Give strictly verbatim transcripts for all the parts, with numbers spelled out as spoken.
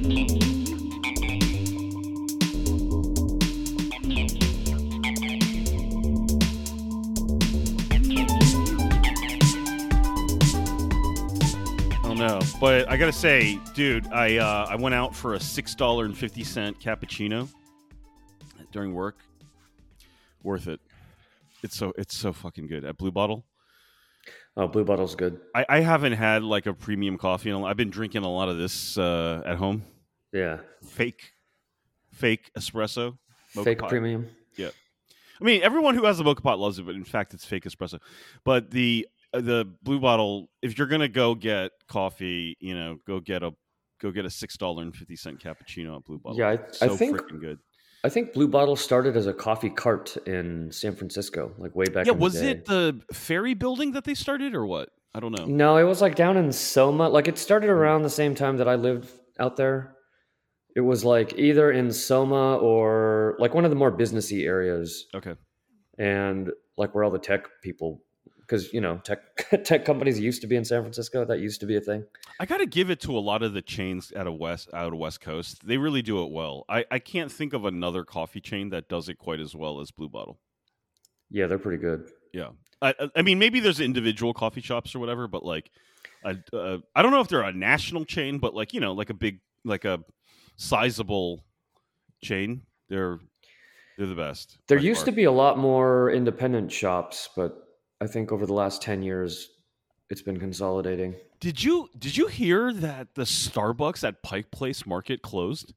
No, but I gotta say, dude, I uh, I went out for a six dollar and fifty cent cappuccino during work. Worth it. It's so it's so fucking good at Blue Bottle. Oh, Blue Bottle's good. I, I haven't had like a premium coffee. In a, I've been drinking a lot of this uh, at home. Yeah, fake, fake espresso, mocha fake pot. premium. Yeah, I mean everyone who has a mocha pot loves it, but in fact it's fake espresso. But the The Blue Bottle, if you're gonna go get coffee, you know, go get a go get a six dollar and fifty cent cappuccino at Blue Bottle. Yeah, I, so I think freaking good. I think Blue Bottle started as a coffee cart in San Francisco, like way back. Yeah, in the was day. it the ferry building that they started, or what? I don't know. No, it was like down in Soma. Like it started around the same time that I lived out there. It was like either in Soma or like one of the more businessy areas. Okay. And like where all the tech people. Because, you know, tech tech companies used to be in San Francisco. That used to be a thing. I got to give it to a lot of the chains out of West out of West Coast. They really do it well. I, I can't think of another coffee chain that does it quite as well as Blue Bottle. Yeah, they're pretty good. Yeah. I, I mean, maybe there's individual coffee shops or whatever, but like, a, uh, I don't know if they're a national chain, but like, you know, like a big, like a sizable chain. They're they're the best. There used to be a lot more independent shops, but I think over the last ten years, it's been consolidating. Did you did you hear that the Starbucks at Pike Place Market closed?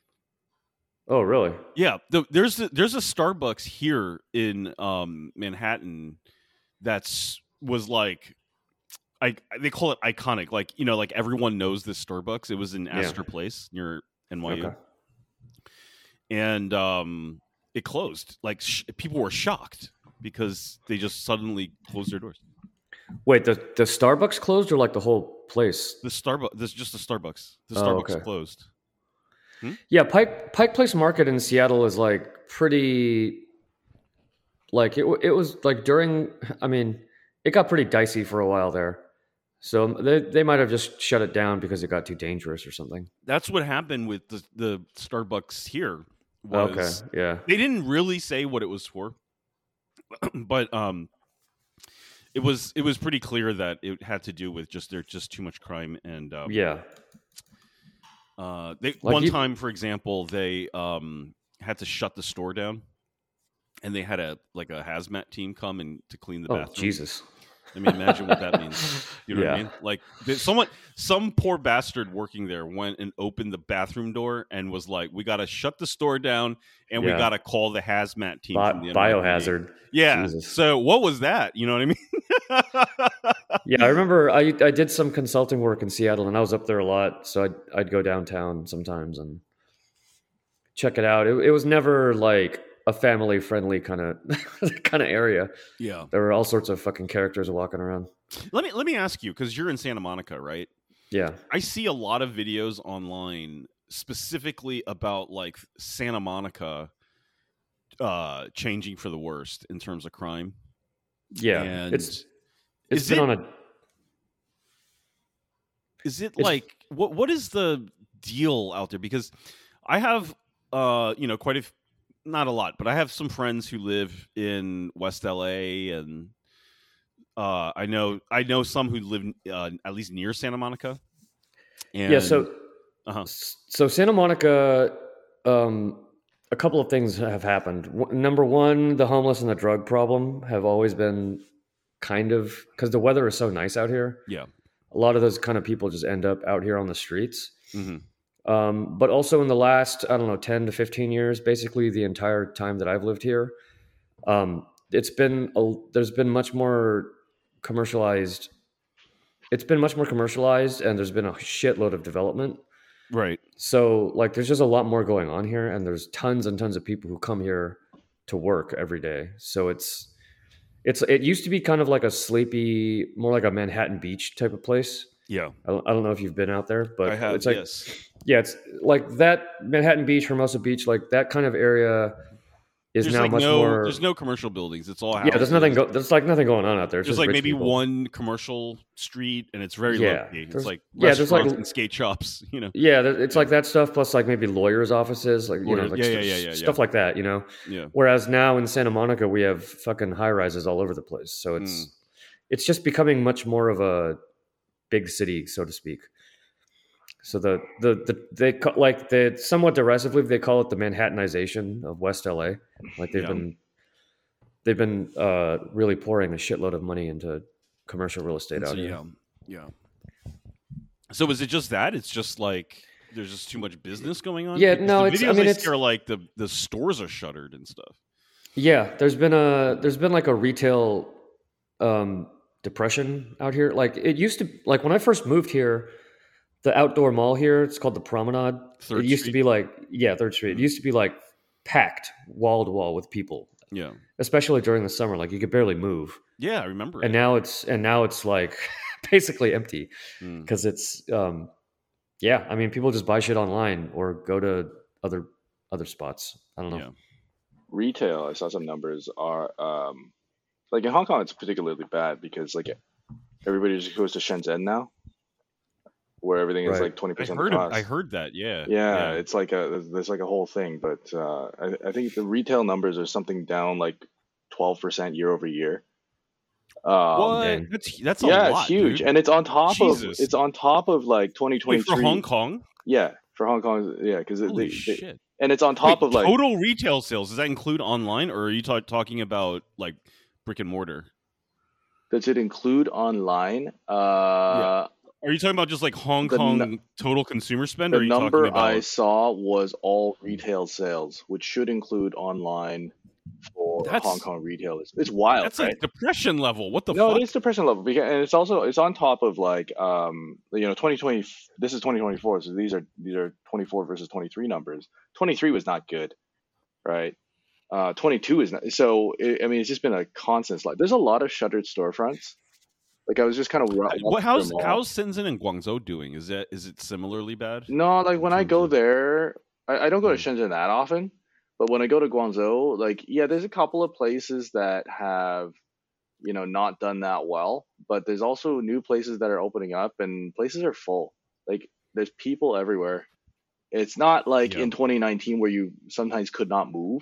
Oh, really? Yeah. The, there's a, there's a Starbucks here in um, Manhattan that's was like, I they call it iconic. Like, you know, like everyone knows this Starbucks. It was in Astor yeah. Place near N Y U, okay. and um, it closed. Like sh- people were shocked. Because they just suddenly closed their doors. Wait, the, the Starbucks closed or like the whole place? The Starbucks, this just the Starbucks. The oh, Starbucks okay. closed. Hmm? Yeah, Pike Pike Place Market in Seattle is like pretty. Like it, it was like during. I mean, it got pretty dicey for a while there, so they they might have just shut it down because it got too dangerous or something. That's what happened with the the Starbucks here. Was okay, yeah. They didn't really say what it was for. But um, it was it was pretty clear that it had to do with just there's just too much crime and um, yeah. Uh, they, like one you... time, for example, they um had to shut the store down, and they had a like a hazmat team come and to clean the oh, bathroom. Jesus. I mean, imagine what that means. You know yeah. what I mean? Like someone, some poor bastard working there went and opened the bathroom door and was like, "We got to shut the store down, and yeah. we got to call the hazmat team." Bi- from the biohazard. Yeah. Jesus. So what was that? You know what I mean? Yeah, I remember I I did some consulting work in Seattle, and I was up there a lot. So I'd I'd go downtown sometimes and check it out. It, it was never like a family friendly kind of kind of area. Yeah. There were all sorts of fucking characters walking around. Let me let me ask you, because you're in Santa Monica, right? Yeah. I see a lot of videos online specifically about like Santa Monica uh, changing for the worst in terms of crime. Yeah. And it's it's is been it, on a Is it like what what is the deal out there? Because I have uh, you know, quite a not a lot, but I have some friends who live in West L A, and uh, I know I know some who live uh, at least near Santa Monica. And, yeah, so uh-huh. so Santa Monica, um, a couple of things have happened. W- number one, the homeless and the drug problem have always been kind of because the weather is so nice out here. Yeah, a lot of those kind of people just end up out here on the streets. Mm-hmm. Um, but also in the last, I don't know, ten to fifteen years, basically the entire time that I've lived here, um, it's been, a, there's been much more commercialized. It's been much more commercialized and there's been a shitload of development. Right. So like, there's just a lot more going on here and there's tons and tons of people who come here to work every day. So it's, it's, it used to be kind of like a sleepy, more like a Manhattan Beach type of place. Yeah. I don't, I don't know if you've been out there, but I have, it's like, yes. Yeah, it's like that Manhattan Beach, Hermosa Beach, like that kind of area is there's now like much no, more. There's no commercial buildings. It's all houses. Yeah, there's nothing. Go, there's like nothing going on out there. It's There's just like rich maybe people. one commercial street, and it's very Yeah, low key. It's there's- like yeah, there's restaurants like- and skate shops. You know. Yeah, there- it's Yeah. like that stuff plus like maybe lawyers' offices, like you know, Lawyers- like yeah, st- yeah, yeah, yeah, stuff yeah. like that. You know. Yeah. Whereas now in Santa Monica, we have fucking high rises all over the place. So it's Mm. it's just becoming much more of a big city, so to speak. So the the, the they ca- like they somewhat derisively they call it the Manhattanization of West L A. Like they've Yeah. been they've been uh, really pouring a shitload of money into commercial real estate out So, here. yeah, yeah. So is it just that? It's just like there's just too much business going on. Yeah, Because no, the it's- I videos mean, I it's- see are like the the stores are shuttered and stuff. Yeah, there's been a there's been like a retail um, depression out here. Like it used to, like when I first moved here, the outdoor mall here, it's called the Promenade. Third it used Street? to be like yeah, Third Street. It used to be like packed wall to wall with people, Yeah, especially during the summer. Like you could barely move, yeah, I remember. and it. now it's and now it's like basically empty Mm. because it's um, yeah. I mean, people just buy shit online or go to other other spots. I don't know. Yeah. Retail, I saw some numbers are um like in Hong Kong it's particularly bad because like everybody just goes to Shenzhen now, where everything is Right. like twenty I percent heard. cost. Of, I heard that. Yeah. Yeah, it's like a there's- there's like a whole thing, but uh, I, I think the retail numbers are something down like twelve percent year over year. Um, What? dang. That's that's a yeah, lot, it's huge, dude. and it's on top Jesus. of it's on top of like twenty Wait, twenty-three for Hong Kong. Yeah, for Hong Kong, yeah, because Holy they, they, shit! and it's on top Wait, of like total retail sales. Does that include online, or are you ta- talking about like brick and mortar? does it include online? Uh, Are you talking about just like Hong The Kong nu- total consumer spend, or The are you talking number about? I saw was all retail sales, which should include online for That's- Hong Kong retailers. It's wild, That's right? like depression level. What the No, fuck? it is depression level because, and it's also it's on top of like um you know twenty twenty. This is twenty twenty-four, so these are these are twenty-four versus twenty-three numbers. twenty-three was not good, right? Uh, twenty-two is not. So it, I mean, it's just been a constant slide. There's a lot of shuttered storefronts. Like I was just kind of What, how's how's Shenzhen and Guangzhou doing? Is that is it similarly bad? No, like when I terms go of- there, I, I don't go to Hmm. Shenzhen that often, but when I go to Guangzhou, like yeah, there's a couple of places that have, you know, not done that well, but there's also new places that are opening up, and places are full. Like there's people everywhere. It's not like Yeah. in twenty nineteen where you sometimes could not move,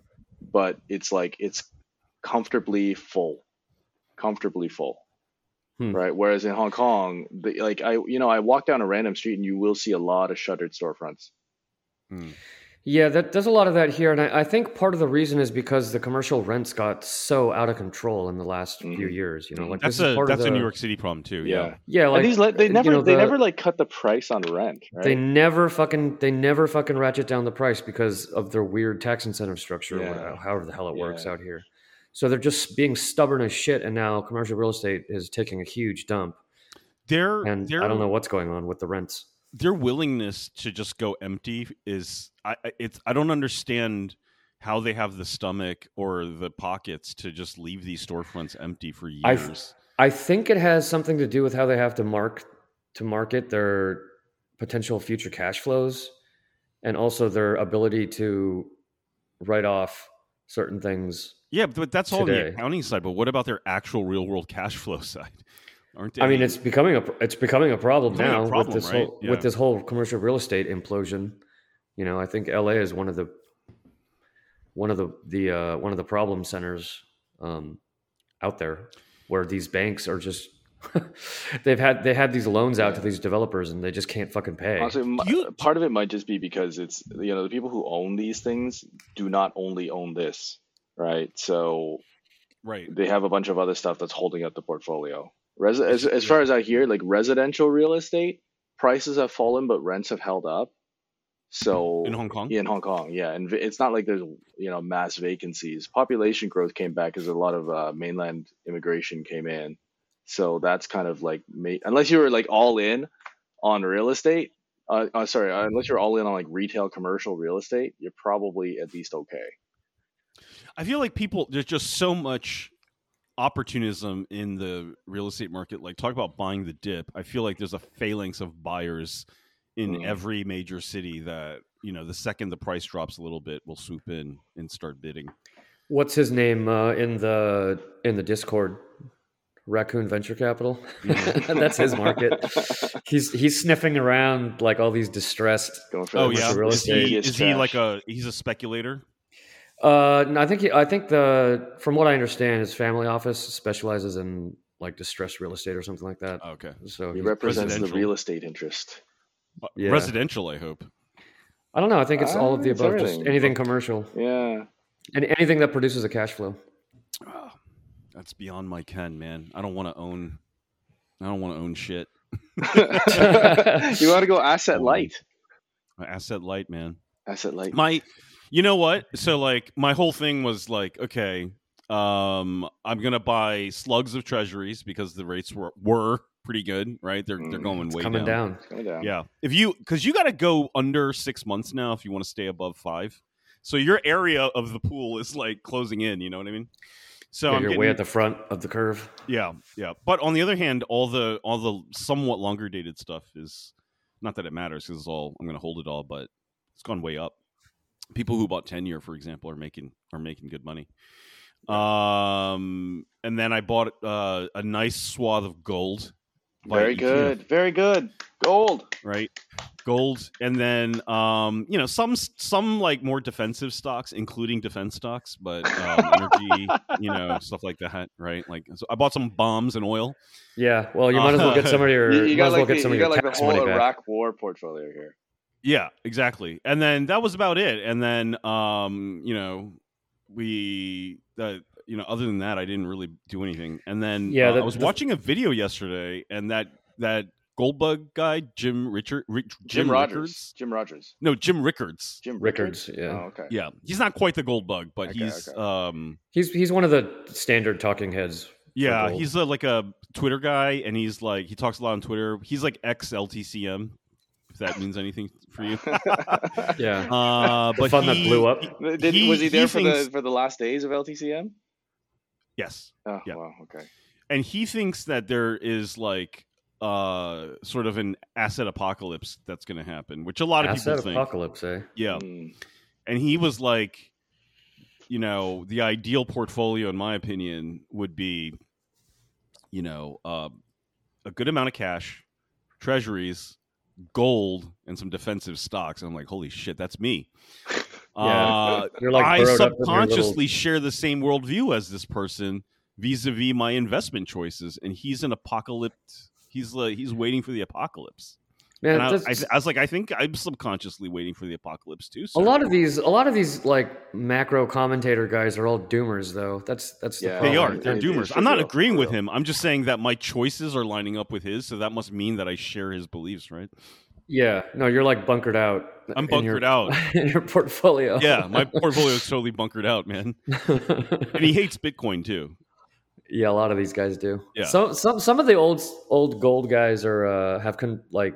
but it's like it's comfortably full, comfortably full. Hmm. Right. Whereas in Hong Kong, the, like I, you know, I walk down a random street and you will see a lot of shuttered storefronts. Hmm. Yeah, that, there's a lot of that here, and I, I think part of the reason is because the commercial rents got so out of control in the last few Mhm. years. You know, Mhm. like That's this is a part that's of the, a New York City problem too. Yeah. Yeah, like and these le- they you never know, they the- never like cut the price on rent. Right. They never fucking they never fucking ratchet down the price because of their weird tax incentive structure, or Yeah. whatever, however the hell it works Yeah. out here. So they're just being stubborn as shit, and now commercial real estate is taking a huge dump, Their and their I don't know what's going on with the rents. their willingness to just go empty is I I- it's I don't understand how they have the stomach or the pockets to just leave these storefronts empty for I- years. I think it has something to do with how they have to mark to market their potential future cash flows, and also their ability to write off certain things. Yeah, but that's all on the today. accounting side. But what about their actual real world cash flow side? Aren't they? I mean, it's becoming a it's becoming a problem Becoming a now problem, with this right? whole Yeah. with this whole commercial real estate implosion. You know, I think L A is one of the one of the the uh, one of the problem centers um, out there, where these banks are just they've had they had these loans out to these developers and they just can't fucking pay. Honestly, m- you- part of it might just be because it's you know the people who own these things do not only own this, right? So right. they have a bunch of other stuff that's holding up the portfolio. Res- as as Yeah. far as I hear, like residential real estate prices have fallen, but rents have held up. So In Hong Kong? in Hong Kong, yeah, and v- it's not like there's you know mass vacancies. Population growth came back because a lot of uh, mainland immigration came in. So that's kind of like ma- unless you were like all in on real estate. Uh, uh, sorry, uh, unless you're all in on like retail commercial real estate, you're probably at least okay. I feel like people there's just so much opportunism in the real estate market. Like talk about buying the dip. I feel like there's a phalanx of buyers in Mm. every major city that, you know, the second the price drops a little bit, will swoop in and start bidding. What's his name uh, in the in the Discord? Raccoon Venture Capital. Mhm. That's his market. He's he's sniffing around like all these distressed. Going for Oh the yeah, real is he sneakiest is he like trash. a he's a speculator? Uh, no, I think he, I think the from what I understand, his family office specializes in like distressed real estate or something like that. Okay, So He he's represents the residential. real estate interest. Uh, Yeah. residential. I hope. I don't know. I think it's all of Ah, the it's above. Just everything. anything commercial Yeah. and anything that produces a cash flow. Oh, that's beyond my ken, man. I don't want to own. I don't want to own shit. You want to go asset Um, light. Asset light, man. Asset light. My, you know what? So like, my whole thing was like, okay, um, I'm gonna buy slugs of treasuries because the rates were were pretty good, right? They're they're Mm, going It's way coming down. down. Go down. Yeah, if you because you got to go under six months now if you want to stay above five. So your area of the pool is like closing in. You know what I mean? So Yeah, I'm you're getting, way at the front of the curve. yeah, yeah. But on the other hand, all the all the somewhat longer dated stuff is not that it matters because it's all I'm going to hold it all, but it's gone way up. People who bought ten year, for example, are making are making good money. Um, and then I bought uh, a nice swath of gold. via Very E T F, good. Very good. Gold. right? Gold, and then um, you know, some some like more defensive stocks, including defense stocks, but um, energy, you know, stuff like that, right? Like, so I bought some bombs and oil. Yeah. Well, you might as well get some of your. You, you might got as well like get the, some you of your got like the tax whole money back. Iraq War portfolio here. Yeah, exactly. And then that was about it. And then um, you know, we uh, you know, other than that, I didn't really do anything. And then Yeah, uh, the- I was the- watching a video yesterday, and that that Goldbug guy, Jim Richard, Rich, Jim, Jim Rogers. Rickards? Jim Rogers. No, Jim Rickards. Jim Rickards, Rickards. yeah. Oh, okay. Yeah, he's not quite the Goldbug, but Okay, he's okay. um, He's he's one of the standard talking heads. for yeah, gold. he's a, like a Twitter guy, and he's like he talks a lot on Twitter. He's like ex L T C M, if that means anything for you. yeah. Uh, The but fund that he- blew up. he- Did, he- was he there he for thinks- the for the last days of L T C M? Yes, Oh, Yeah. wow. Okay. and he thinks that there is like uh sort of an asset apocalypse that's going to happen, which a lot of Asset people think. apocalypse, eh? Yeah, Mm. and he was like, you know, the ideal portfolio, in my opinion, would be, you know, uh, a good amount of cash, treasuries, gold, and some defensive stocks. And I'm like, holy shit, that's me. Yeah. Uh, You're like I burrowed up in your little- subconsciously share the same worldview as this person vis-a-vis my investment choices, and he's an apocalypse. He's like he's waiting for the apocalypse. Man, And I, that's- I, I was like, I think I'm subconsciously waiting for the apocalypse too. a sir. lot of these, a lot of these like macro commentator guys are all doomers, though. That's that's the Yeah, They problem. are. They're It- it doomers. should I'm not be agreeing for with real. him. I'm just saying that my choices are lining up with his, so that must mean that I share his beliefs, right? Yeah, no, you're like bunkered out. I'm in your- bunkered out. in your portfolio. Yeah, my portfolio is totally bunkered out, man. And he hates Bitcoin too. Yeah, a lot of these guys do. Yeah. Some some some of the old old gold guys are uh, have con- like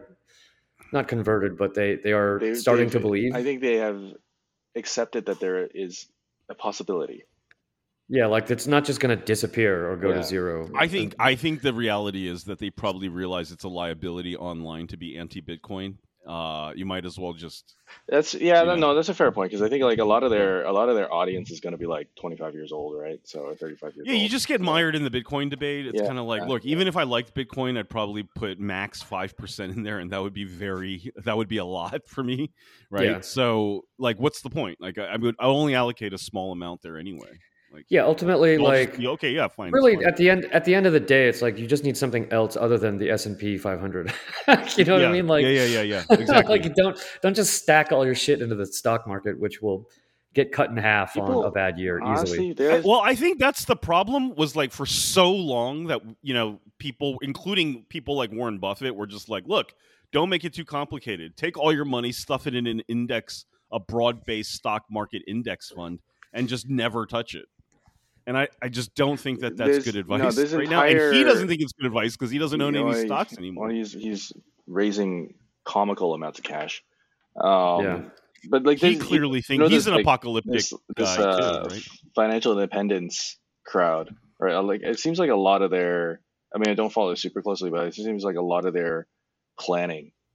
not converted, but they they are They- starting they've- to believe. I think they have accepted that there is a possibility. Yeah, like it's not just going to disappear or go Yeah. to zero. I think I think the reality is that they probably realize it's a liability online to be anti-Bitcoin. Uh, you might as well just That's yeah, You no, know. no, that's a fair point because I think like a lot of their a lot of their audience is going to be like twenty-five years old, right? So or thirty-five years yeah. old. You just get So- mired in the Bitcoin debate. It's Yeah, kind of like, yeah, look, yeah. even if I liked Bitcoin, I'd probably put max five percent in there, and that would be very that would be a lot for me, right? Yeah. So, like, what's the point? Like, I, I would I only allocate a small amount there anyway. Like, Yeah, ultimately, I'll just like be, okay, yeah, fine. it's really fine. at the end at the end of the day, it's like you just need something else other than the S and P five hundred. You know what yeah, I mean? Like yeah, yeah, yeah, yeah, exactly. like don't don't just stack all your shit into the stock market, which will get cut in half People- on a bad year Honestly, easily. there's Well, I think that's the problem. Was like for so long that you know people, including people like Warren Buffett, were just like, look, don't make it too complicated. Take all your money, stuff it in an index, a broad-based stock market index fund, and just never touch it. And I, I just don't think that that's This- good no, advice this right now. And he entire- doesn't think it's good advice because he doesn't own you know, any he- stocks well, anymore. he's he's raising comical amounts of cash. Um, Yeah. but like He there's- clearly thinks know, he's this, an like, apocalyptic this, this guy uh, too, right? financial independence crowd, right? Like it seems like a lot of their. I mean, I don't follow it super closely, but it seems like a lot of their planning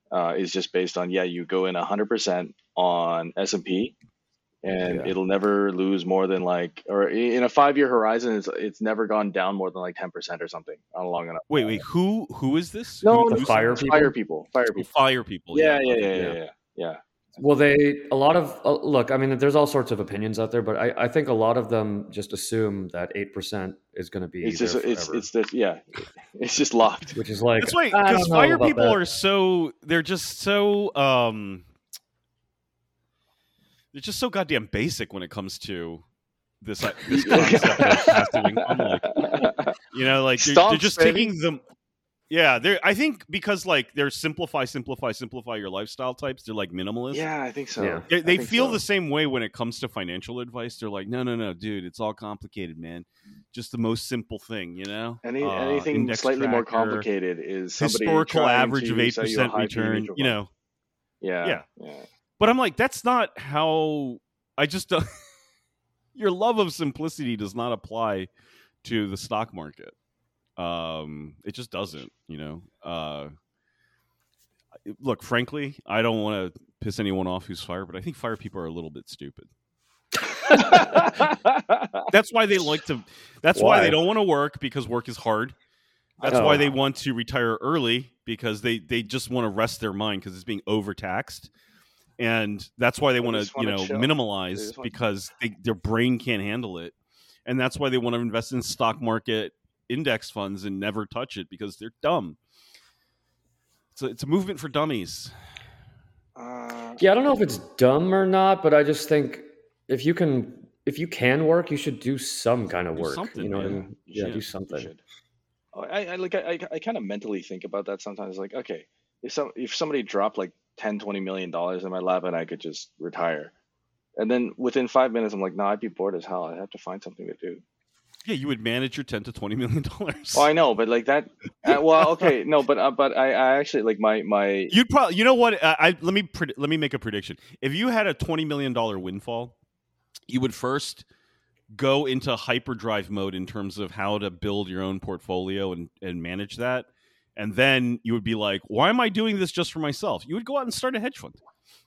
uh, is just based on yeah, you go in one hundred percent on S and P, and Yeah. it'll never lose more than like, or in a five year horizon, it's it's never gone down more than like ten percent or something on a long enough. Wait, wait, who who is this? No, who, no, The who's fire this? people? fire people, fire Oh, people. fire people. Yeah, yeah, okay. yeah, yeah, Yeah. yeah, yeah. Well, they a lot of uh, look. I mean, there's all sorts of opinions out there, but I, I think a lot of them just assume that eight percent is going to be It's there just it's forever, it's the yeah, it's just locked. which is like That's right, I because don't know fire about people that. are so they're just so um they're just so goddamn basic when it comes to this uh, this concept of passive income. Like, you know, like they're, they're Stomp, just baby. taking them. Yeah, they're. I think because like they're simplify, simplify, simplify your lifestyle types. They're like minimalist. Yeah, I think so. Yeah. They, I they think feel so. the same way when it comes to financial advice. They're like, no, no, no, dude, it's all complicated, man. Just the most simple thing, you know. Any Uh, anything index slightly more tracker, complicated is somebody historical trying average to of eight sell you a percent high fee return. mutual You fund. know, Yeah, Yeah. yeah. but I'm like, that's not how. I just don't. Your love of simplicity does not apply to the stock market. Um, it just doesn't, you know. Uh, look, frankly, I don't want to piss anyone off who's fire, but I think fire people are a little bit stupid. That's why they like to. That's why, Why? they don't want to work, because work is hard. That's Oh. why they want to retire early, because they they just want to rest their mind because it's being overtaxed. And that's why they They want to, just you wanna know, chill. minimalize, They just want- because they, their brain can't handle it. And that's why they want to invest in stock market index funds and never touch it, because they're dumb. It's a, it's a movement for dummies. Uh, Yeah, I don't know if it's dumb or not, but I just think if you can if you can work, you should do some kind of Do work. something, you know what I man. mean? You Yeah, should. do you something. should. Oh, I, I like I, I, I kind of mentally think about that sometimes. Like, okay, if some if somebody dropped like ten, twenty million dollars in my lap and I could just retire, and then within five minutes I'm like, no, I'd be bored as hell. I'd have to find something to do. Yeah, you would manage your ten to twenty million dollars. Oh, I know, but like that. Uh, well, okay, no, but uh, but I, I actually like my my. You'd probably, you know what? I, I let me pred- let me make a prediction. If you had a twenty million dollar windfall, you would first go into hyperdrive mode in terms of how to build your own portfolio and and manage that, and then you would be like, "Why am I doing this just for myself?" You would go out and start a hedge fund.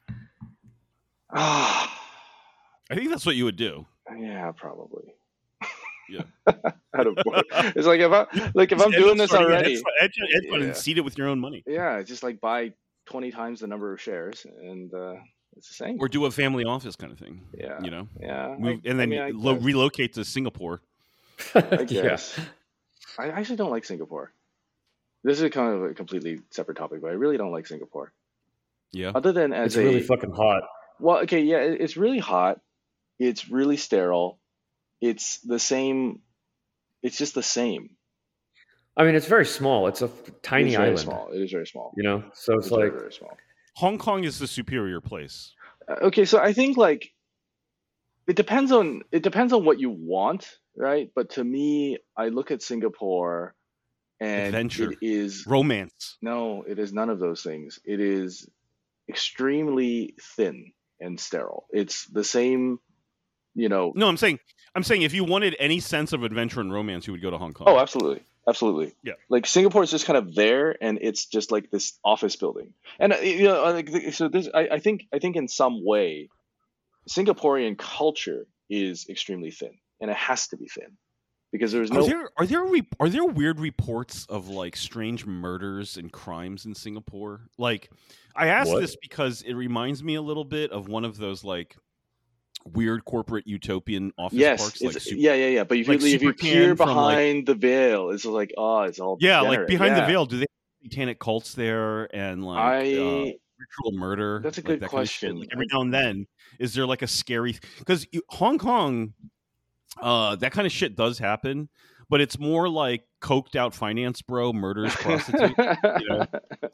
Ah, I think that's what you would do. yeah, probably. Yeah. Out of board. It's like if I like if Just I'm end doing up this starting a already. hedge fund, hedge, hedge fund Yeah. and seed it with your own money, Yeah, just like buy twenty times the number of shares, and uh, it's the same. or do a family office kind of thing. Yeah, You know, yeah. move I- and I then mean, I lo- guess. relocate to Singapore. I yeah. guess. I actually don't like Singapore. This is kind of a completely separate topic, but I really don't like Singapore. Yeah. Other than as It's a really fucking hot. well, okay, yeah, it- it's really hot. It's really sterile. It's the same. It's just the same. I mean, it's very small. It's a f- It tiny is very island, small. It is very small. you know. So it's It's very like very small. Hong Kong is the superior place. Uh, Okay, so I think like it depends on it depends on what you want, right? But to me, I look at Singapore and Adventure. it is Romance. no, it is none of those things. It is extremely thin and sterile. It's the same, you know. No, I'm saying, I'm saying, if you wanted any sense of adventure and romance, you would go to Hong Kong. Oh, absolutely. Absolutely. Yeah. Like Singapore is just kind of there, and it's just like this office building. And uh, you know, uh, like th- so this, I, I think, I think in some way, Singaporean culture is extremely thin, and it has to be thin because there's Are no. there are there re- are there weird reports of like strange murders and crimes in Singapore? Like, I ask What? this because it reminds me a little bit of one of those like weird corporate utopian office Yes, parks. it's, Like, su- yeah, yeah, yeah. But if you like if you Super peer Can from, like- behind the veil, it's like oh, it's all yeah, like degenerate. behind Yeah. the veil, do they have satanic cults there and like I uh, ritual murder? That's a like, good that kind of shit? question. Like every now and then, is there like a scary? Because Hong Kong, uh, that kind of shit does happen, but it's more like coked out finance bro murders prostitute. you know?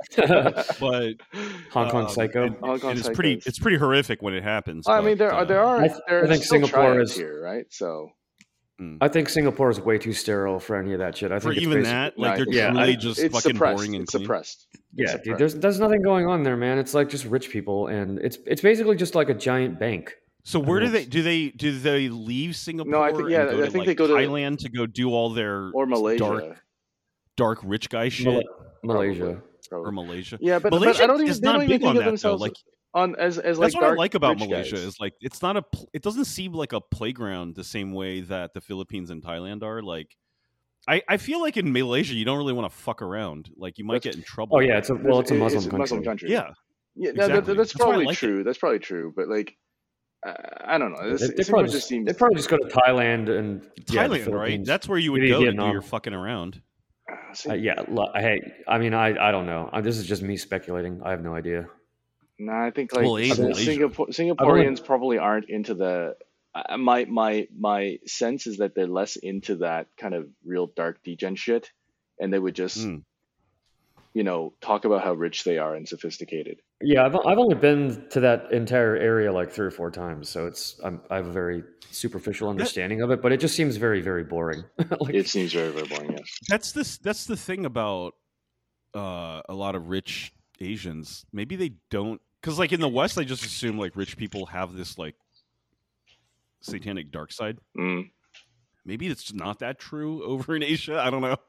But Hong Kong um, Psycho. and- Hong Kong and it's pretty psychos. it's pretty horrific when it happens. I mean, but, there are uh, there are I th- there I are think still Singapore triads is- here, right? So I think Singapore is way too sterile for any of that shit. I for think it's even basic- that, No, like I they're think so. truly Yeah, just it's fucking suppressed. boring and It's clean. suppressed. It's Yeah, dude. suppressed. There's there's nothing going on there, man. It's like just rich people, and it's it's basically just like a giant bank. So where do mean, they it's- do they do they leave Singapore? I think- yeah, and go I to, think like, they go to- Thailand to go do all their or Malaysia. dark dark rich guy shit. Mal- Malaysia. Probably. probably. or Malaysia. Yeah, but, Malaysia but I don't even is they not don't even big think on of that though. themselves Like on as as like that's what I dark, like about rich Malaysia guys. is like it's not a pl- it doesn't seem like a playground the same way that the Philippines and Thailand are. Like I, I feel like in Malaysia you don't really want to fuck around. Like you might That's- get in trouble. Oh yeah, it's a well, it's a Muslim it's a country. Muslim country. Yeah. Yeah, no, Exactly. that, that's That's why I probably like it. true. That's probably true. But like, uh, I don't know. They, This, they Singapore probably just just, seems they probably just go to Thailand and yeah, the Thailand, right? Philippines. That's where you would Maybe go to do Vietnam. your fucking around. uh, Sing- Uh, yeah, lo- hey, I mean, I, I don't know. Uh, this is just me speculating. I have no idea. No, I think like Well, Sing- Malaysia. Singapore, Singaporeans probably aren't into the. Uh, my my my sense is that they're less into that kind of real dark degen shit, and they would just, Mm. you know, talk about how rich they are and sophisticated. Yeah, I've I've only been to that entire area like three or four times, so it's I'm, I have a very superficial understanding of it, but it just seems very very boring. like, It seems very very boring. Yes. That's this. That's the thing about uh, a lot of rich Asians. Maybe they don't, because like in the West, they just assume like rich people have this like satanic dark side. Mm. Maybe it's not that true over in Asia. I don't know.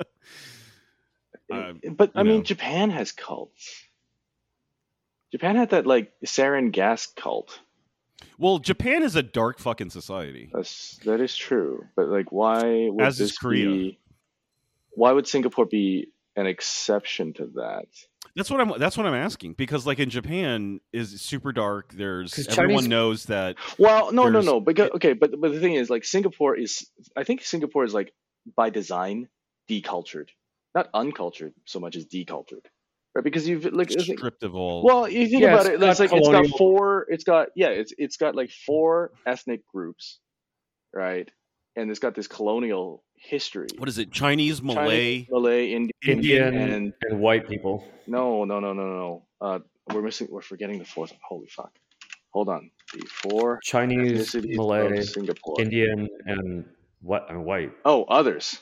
Uh, But I you mean, know. Japan has cults. Japan had that like sarin gas cult. Well, Japan is a dark fucking society. That's that is true. But like, why would As is this Korea. be? Why would Singapore be an exception to that? That's what I'm. That's what I'm asking, because like in Japan is super dark. There's 'Cause everyone Chinese- knows that. Well, no, no, There's- no. Because okay, but but the thing is, like, Singapore is. I think Singapore is like by design decultured, not uncultured so much as decultured, right? Because you've like I think- Stripped of all. well, you think Yeah, about it's it. It's got like it's got colonial- four. It's got yeah. It's it's got like four ethnic groups, right? And it's got this colonial history. What is it? Chinese, Malay, Chinese, Malay, Indian, Indian and and white people. no, no, no, no, no. Uh, we're missing. We're forgetting the fourth one. Holy fuck! Hold on. The four Chinese, ethnicities Malay, of Singapore. Indian, and what? I mean, white. Oh, others.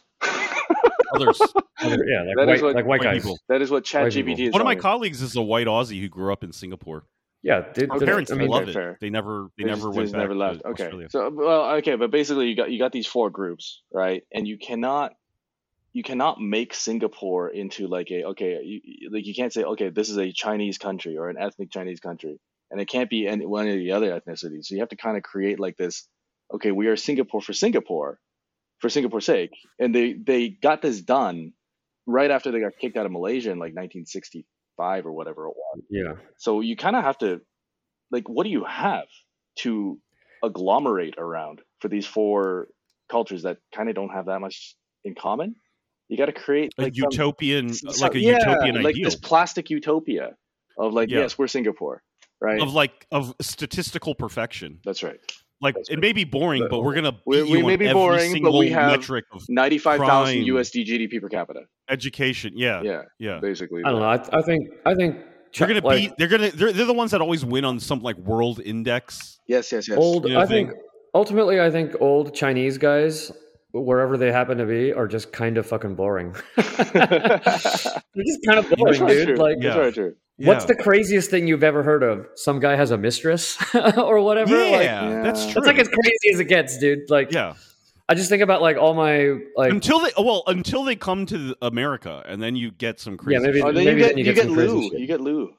others. Other- yeah, like That is white, what- like white White guys. people. That is what White people. ChatGPT is. One of my telling me. colleagues is a white Aussie who grew up in Singapore. Yeah, dude. My Okay, the- parents I mean, love okay, it. fair. They never, they They never just- went they just back never left. to Okay. Australia. So well, okay, but basically you got you got these four groups, right? And you cannot you cannot make Singapore into like a okay, you, like you can't say okay, this is a Chinese country or an ethnic Chinese country, and it can't be any one of the other ethnicities. So you have to kind of create like this. Okay, we are Singapore for Singapore, for Singapore's sake, and they they got this done right after they got kicked out of Malaysia in like nineteen sixty-five or whatever it was. yeah. So you kind of have to, like, what do you have to agglomerate around for these four cultures that kind of don't have that much in common? You got to create A like some- utopian, some- like a yeah, utopian like ideal this plastic utopia of like, Yeah. yes, we're Singapore, right? of like of statistical perfection. That's right. Like That's it right. may be boring, But but we're gonna beat we- we you may on be every boring, but single we have metric of ninety-five thousand crime. U S D G D P per capita. education. Yeah, yeah. Yeah, basically. I don't know. I, I think. I think. They're gonna like, beat. They're gonna. They're, they're the ones that always win on some like world index. Yes, yes, yes. old. You know I the thing? think ultimately, I think old Chinese guys, wherever they happen to be, are just kind of fucking boring. They're just kind of That's boring, very dude. true. Like, Yeah. That's very true. what's Yeah. the craziest thing you've ever heard of? Some guy has a mistress or whatever. Yeah, Like, Yeah. that's true. that's like as crazy as it gets, dude. Like, yeah. I just think about like all my like. Until they well, until they come to America, and then you get some crazy. Yeah, maybe- shit. Oh, then maybe you then get you you get get some crazy Lou. shit. You get Lou.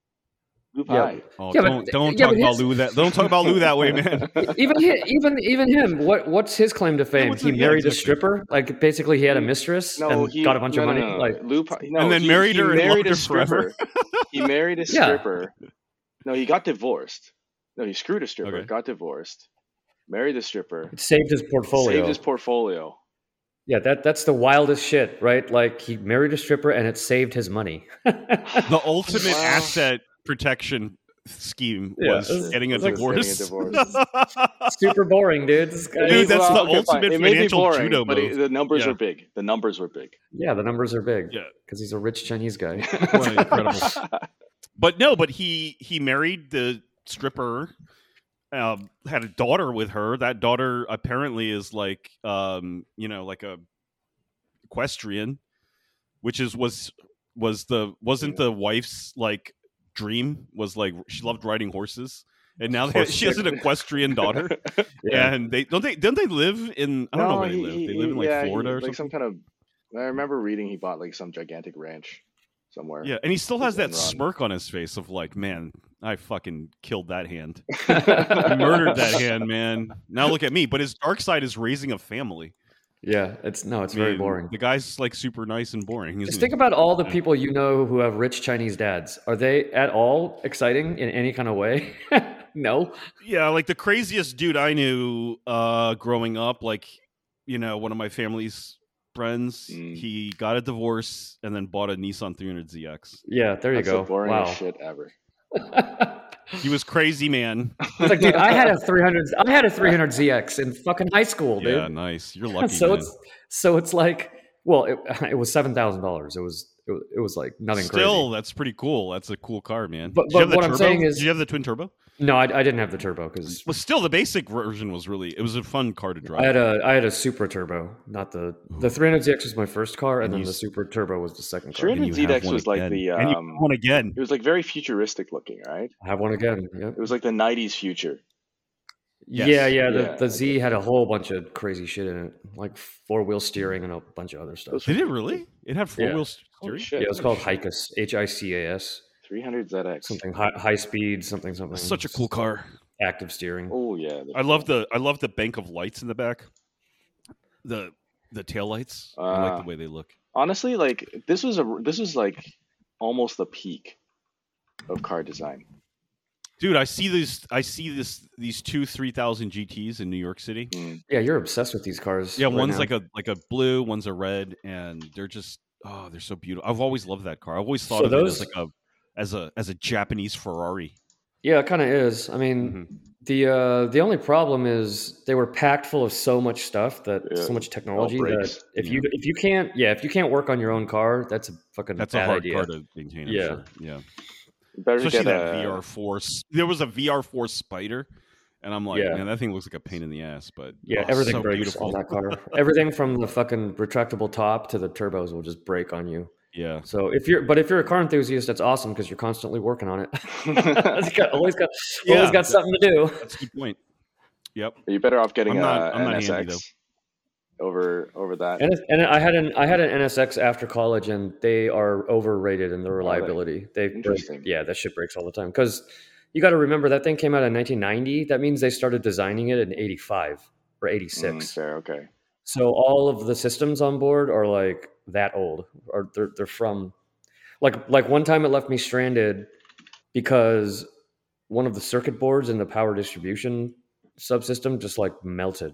Lou Yeah. pie. Oh, Yeah, but- don't don't yeah, talk but about his- Lou that. Don't talk about Lou that way, man. even hi- even even him. What what's his claim to fame? what's he the- yeah, married a exactly. stripper. Like basically, he had a mistress No, and he got a bunch no, of no, money. No, no. Like, Lou Pi- no, And then he- married he her and married loved a her stripper. forever. He married a Yeah. stripper. No, he got divorced. No, he screwed a stripper. Okay. Got divorced. Married a stripper. it saved his portfolio. Saved his portfolio. Yeah, that that's the wildest shit, right? Like he married a stripper and it saved his money. The ultimate Wow. asset protection scheme Yeah, was it's- getting a it's like divorce. getting a Super boring, dude. This guy, Dude, that's Well, the okay, ultimate fine. It may be financial boring, judo but it- move. the numbers Yeah. are big. The numbers were big. yeah, the numbers are big. Yeah. because he's a rich Chinese guy. Well, incredible. But no, but he he married the stripper, um, had a daughter with her. That daughter apparently is like, um, you know, like a equestrian, which is was was the wasn't the wife's like dream was like she loved riding horses, and now they, Horse she has an equestrian daughter, Yeah. and they don't they don't they live in I don't know No, where they he- live. he- They live in like yeah, he- Florida or like something. some kind of. I remember reading he bought like some gigantic ranch. somewhere. Yeah, and he still has that Enron. smirk on his face of like, man, I fucking killed that hand. I murdered that hand, man. Now look at me. But his dark side is raising a family. Yeah, it's no, it's I very mean, boring. The guy's like super nice and boring. Just isn't think he? about all the Yeah. people you know who have rich Chinese dads. Are they at all exciting in any kind of way? No. Yeah, like the craziest dude I knew uh, growing up, like, you know, one of my family's friends, Mm. he got a divorce and then bought a Nissan three hundred Z X. Yeah, there you That's go. the boringest Wow. shit ever. He was crazy, man. It's like, dude, I had a three hundred. I had a three hundred Z X in fucking high school, dude. Yeah, nice. You're lucky, so man. it's so it's like, well, it, it was seven thousand dollars. It was it, was- it was like nothing Still, crazy. that's pretty cool. That's a cool car, man. But- Did you have but the what I'm turbo? saying is- Did you have the twin turbo? No, I, I didn't have the turbo because Well, still, the basic version was really. It was a fun car to drive. I had a I had a Super Turbo, not the the three hundred Z X was my first car, and And then you the s- Super Turbo was the second car. three And hundred you Z have X one was like again. the And you um, have one again. it was like very futuristic looking, right? I have one again. Yep. It was like the nineties future. Yes. Yeah, yeah. The, Yeah, the Z had a whole bunch of crazy shit in it, like four wheel steering and a bunch of other stuff. Those- Did it really? It had four Yeah. wheel Holy steering. shit! Yeah, it was called Hicas, H I C A S, three hundred Z X. something high, high speed, something something. That's such a cool car. Active steering. Oh yeah. I love the I love the bank of lights in the back. The the tail lights. I like Uh, the way they look. Honestly, like this was a this was like almost the peak of car design. Dude, I see these I see this these two three thousand G Ts in New York City. Mm. Yeah, you're obsessed with these cars. Yeah, right one's now. like a like a blue, one's a red, and they're just oh, they're so beautiful. I've always loved that car. I've always thought So of those- it as like a as a as a Japanese Ferrari. Yeah, it kind of is. I mean, Mhm. the uh, the only problem is they were packed full of so much stuff that Yeah, so much technology that breaks. if you if you can't yeah if you can't work on your own car, that's a fucking That's a bad hard idea. car to maintain. I'm Yeah. sure. Yeah. You better Especially get that a V R four. There was a V R four Spider, and I'm like, Yeah. man, that thing looks like a pain in the ass. But Yeah, oh, everything so breaks beautiful. on that car. Everything from the fucking retractable top to the turbos will just break on you. Yeah. So if you're, but if you're a car enthusiast, that's awesome because you're constantly working on it. you got, always got, always Yeah. got something to do. That's a good point. Yep. You're better off getting I'm not- a I'm not N handy, S X over over that. And, and I had an I had an N S X after college, and they are overrated in their they? reliability. They break, Interesting. yeah, that shit breaks all the time. Because you got to remember that thing came out in nineteen ninety. That means they started designing it in eighty-five or Mm, eighty-six. fair, okay. So all of the systems on board are like that old, or they're they're from like like one time it left me stranded because one of the circuit boards in the power distribution subsystem just like melted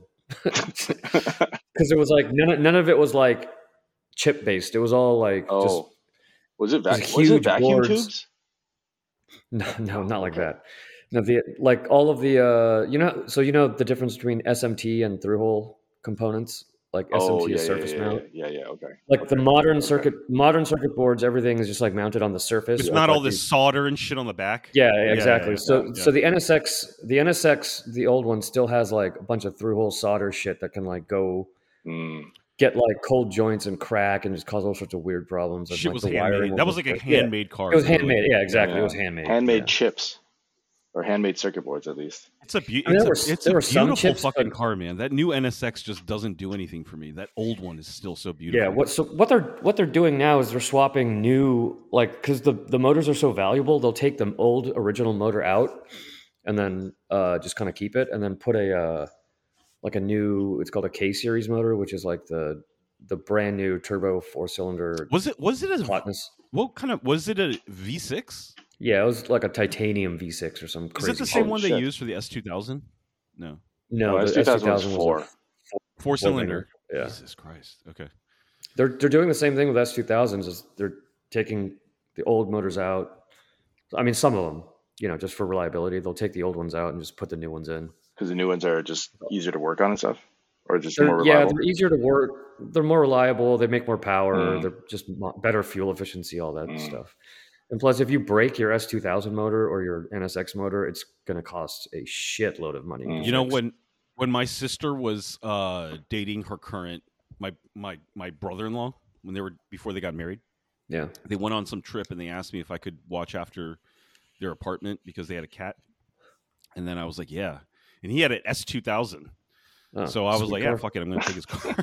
because it was like none of, none of it was like chip based. It was all like oh, just was it vac- just was it huge vacuum boards. tubes? no no not like Okay. that. No, the like all of the uh you know so you know the difference between S M T and through hole components, like Oh, S M T yeah, is yeah, surface yeah, mount. yeah, yeah, yeah, okay. Like the Okay. modern Okay. circuit, modern circuit boards, everything is just like mounted on the surface. It's with, not like, all this these- solder and shit on the back. Yeah, yeah, exactly. yeah, so, yeah. so the N S X, the N S X, the old one still has like a bunch of through-hole solder shit that can like go Mm. get like cold joints and crack and just cause all sorts of weird problems. And, Shit like, was the wiring handmade. will That was just like a break. Yeah, handmade car. It was literally. handmade. Yeah, exactly. It Yeah. was handmade. Handmade yeah. chips or handmade circuit boards, at least. It's a, be- I mean, it's there a, were- it's there a were some beautiful chips, fucking but- car, man. That new N S X just doesn't do anything for me. That old one is still so beautiful. Yeah, what so what they're what they're doing now is they're swapping new like because the the motors are so valuable, they'll take the old original motor out and then uh, just kind of keep it and then put a uh, like a new it's called a K series motor, which is like the the brand new turbo four cylinder Was it? Was it a? hotness. What kind of? Was it a V six? Yeah, it was like a titanium V six or some Is crazy. it the shit. same Holy one they shit. used for the S two thousand? No, No, No, the S two thousand was S two thousand four. was a four cylinder. Yeah, Jesus Christ. Okay. they're they're doing the same thing with S two thousands. Is they're taking the old motors out. I mean, some of them, you know, just for reliability, they'll take the old ones out and just put the new ones in. Because the new ones are just easier to work on and stuff, or just They're- more yeah, reliable. they're easier to work. They're more reliable. They make more power. Mm. They're just mo- better fuel efficiency, all that Mm. stuff. And plus, if you break your S two thousand motor or your N S X motor, it's going to cost a shitload of money. to Mm. You know fix. when when my sister was uh, dating her current my my my brother in law when they were before they got married, Yeah. they went on some trip and they asked me if I could watch after their apartment because they had a cat, and then I was like, yeah, and he had an S two thousand. Oh, so I was like, car. yeah, fuck it, I'm gonna take his car.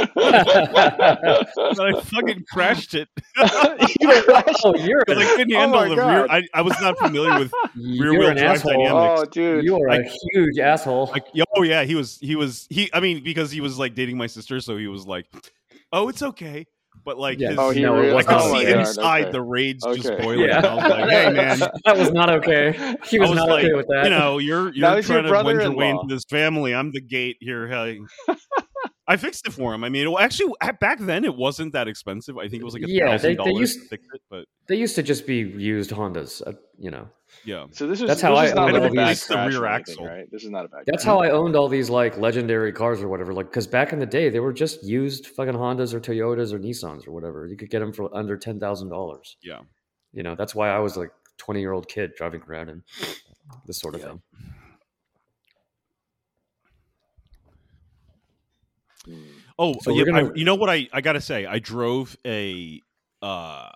But I fucking crashed it. You crashed? Oh, you're Because I couldn't handle Oh my the rear. God. I, I was not familiar with rear you're wheel an drive asshole. dynamics. Oh, dude. You are I- a huge asshole. Like, oh yeah, he was, he was, he. I mean, because he was like dating my sister, so he was like, "Oh, it's okay." But like, Yeah. his, Oh, he No, it really- I was could not oh my see okay. God, inside okay. the rage just Okay. boiling. Yeah. And I was like, "Hey, man." That was not okay. He was, I was not like, okay with that. you know, you're Now you're he's your trying to wend your way brother-in-law. into this family. I'm the gate here. Hey. I fixed it for him. I mean, it, actually, back then it wasn't that expensive. I think it was like a Yeah, they- thousand they dollars used- to fix it. But They used to just be used Hondas, uh, you know. yeah, So this was That's how this I is not owned like all a bad these- the crash rear or anything, axle. right? This is not a bad. That's crash. how I owned all these like legendary cars or whatever. Like, because back in the day, they were just used fucking Hondas or Toyotas or Nissans or whatever. You could get them for under ten thousand dollars. yeah. You know, that's why I was like a twenty year old kid driving around in this sort of Yeah. thing. Hmm. Oh, So yeah, we're I, gonna- you know what? I, I gotta say, I drove a uh,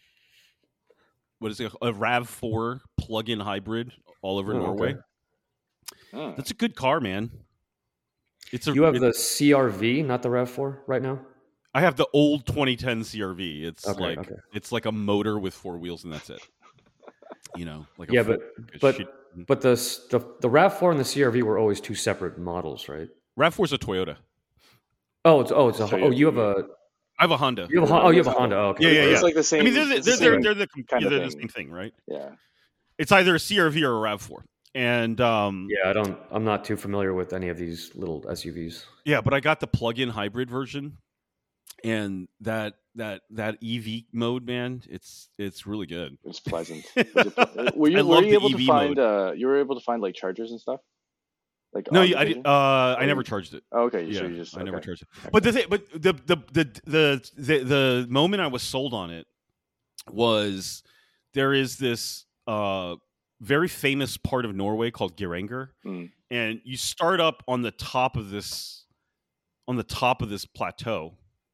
what is it? A Rav four plug-in hybrid all over Oh, Norway. okay. Oh. That's a good car, man. It's a. You have it- the C R V, not the RAV four, right now. I have the old twenty ten C R V. It's Okay, like okay. it's like a motor with four wheels, and that's it. You know, like a Yeah, full- but like a but shit- but the, s- the the RAV four and the C R V were always two separate models, right? Rav four is a Toyota. Oh, it's oh, it's a So oh, you- you have a I have a Honda. you have a Hon- oh, you have a Honda. Oh, okay. Yeah, yeah, It's yeah. like the same. I mean, they're the, it's the they're, they're, same they're the kind of they're the thing. same thing, right? Yeah. It's either a C R V or a Rav four, and um, Yeah, I don't. I'm not too familiar with any of these little S U Vs. Yeah, but I got the plug-in hybrid version, and that that that E V mode, man, it's it's really good. It's pleasant. Was it ple- were I you were love you the able E to V find mode. uh you were able to find like chargers and stuff? Like No, on you- the I Vision? did, uh, I Or never you- charged it. Oh, okay, Yeah, so you just I never okay. charged it. But the thing, but the the the the the the moment I was sold on it was there is this uh very famous part of Norway called Geiranger, Mm. and you start up on the top of this on the top of this plateau,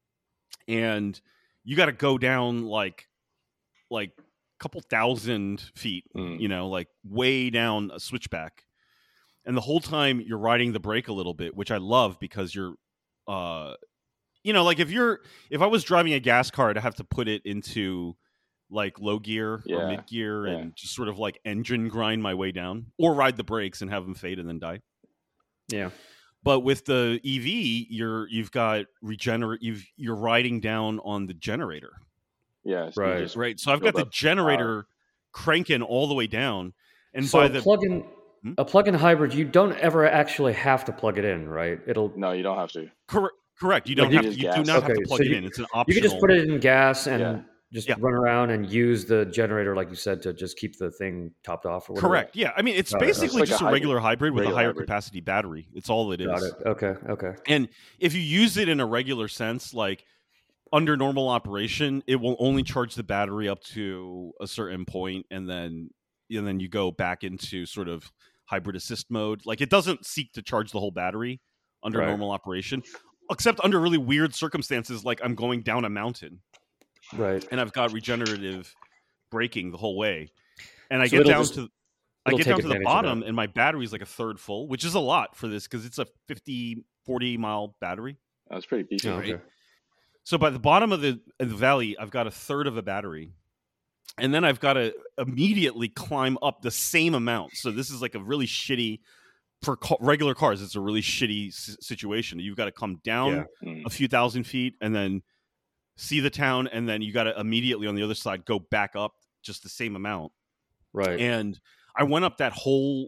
and you got to go down like like a couple thousand feet, Mm. you know, like way down a switchback. And the whole time you're riding the brake a little bit, which I love because you're, uh, you know, like if you're, if I was driving a gas car, I'd have to put it into like low gear Yeah, or mid gear yeah. and just sort of like engine grind my way down, or ride the brakes and have them fade and then die. Yeah. But with the E V, you're you've got regenerate. You've you're riding down on the generator, Yeah. So you Right. just- right? So I've build got the up generator cranking all the way down, and so by a the plug-in Hmm? a plug-in hybrid, you don't ever actually have to plug it in, right? It'll No, you don't have to. Cor- correct. You Like don't you have to. just You do gas. not have Okay, to plug so it you- in. It's an optional. you can just put it in gas and Yeah. just Yeah. run around and use the generator, like you said, to just keep the thing topped off. Or whatever. Correct. Yeah. I mean, it's Got it. basically It's like just a a, regular hybrid with a Regular higher hybrid. capacity battery. It's all it is. Got it. Okay. Okay. And if you use it in a regular sense, like under normal operation, it will only charge the battery up to a certain point, and then and then you go back into sort of hybrid assist mode. Like it doesn't seek to charge the whole battery under Right. normal operation, except under really weird circumstances, like I'm going down a mountain Right. and I've got regenerative braking the whole way, and I So get it'll down just- to I it'll get take down to the advantage of bottom, that. and my battery's like a third full, which is a lot for this because it's a fifty, forty mile battery. That's pretty beefy. Oh, right? okay. So by the bottom of the, of the valley, I've got a third of a battery, and then I've got to immediately climb up the same amount. So this is like a really shitty for ca- regular cars. It's a really shitty s- situation. You've got to come down Yeah. Mm. a few thousand feet and then see the town, and then you got to immediately on the other side go back up just the same amount. Right. And I went up that whole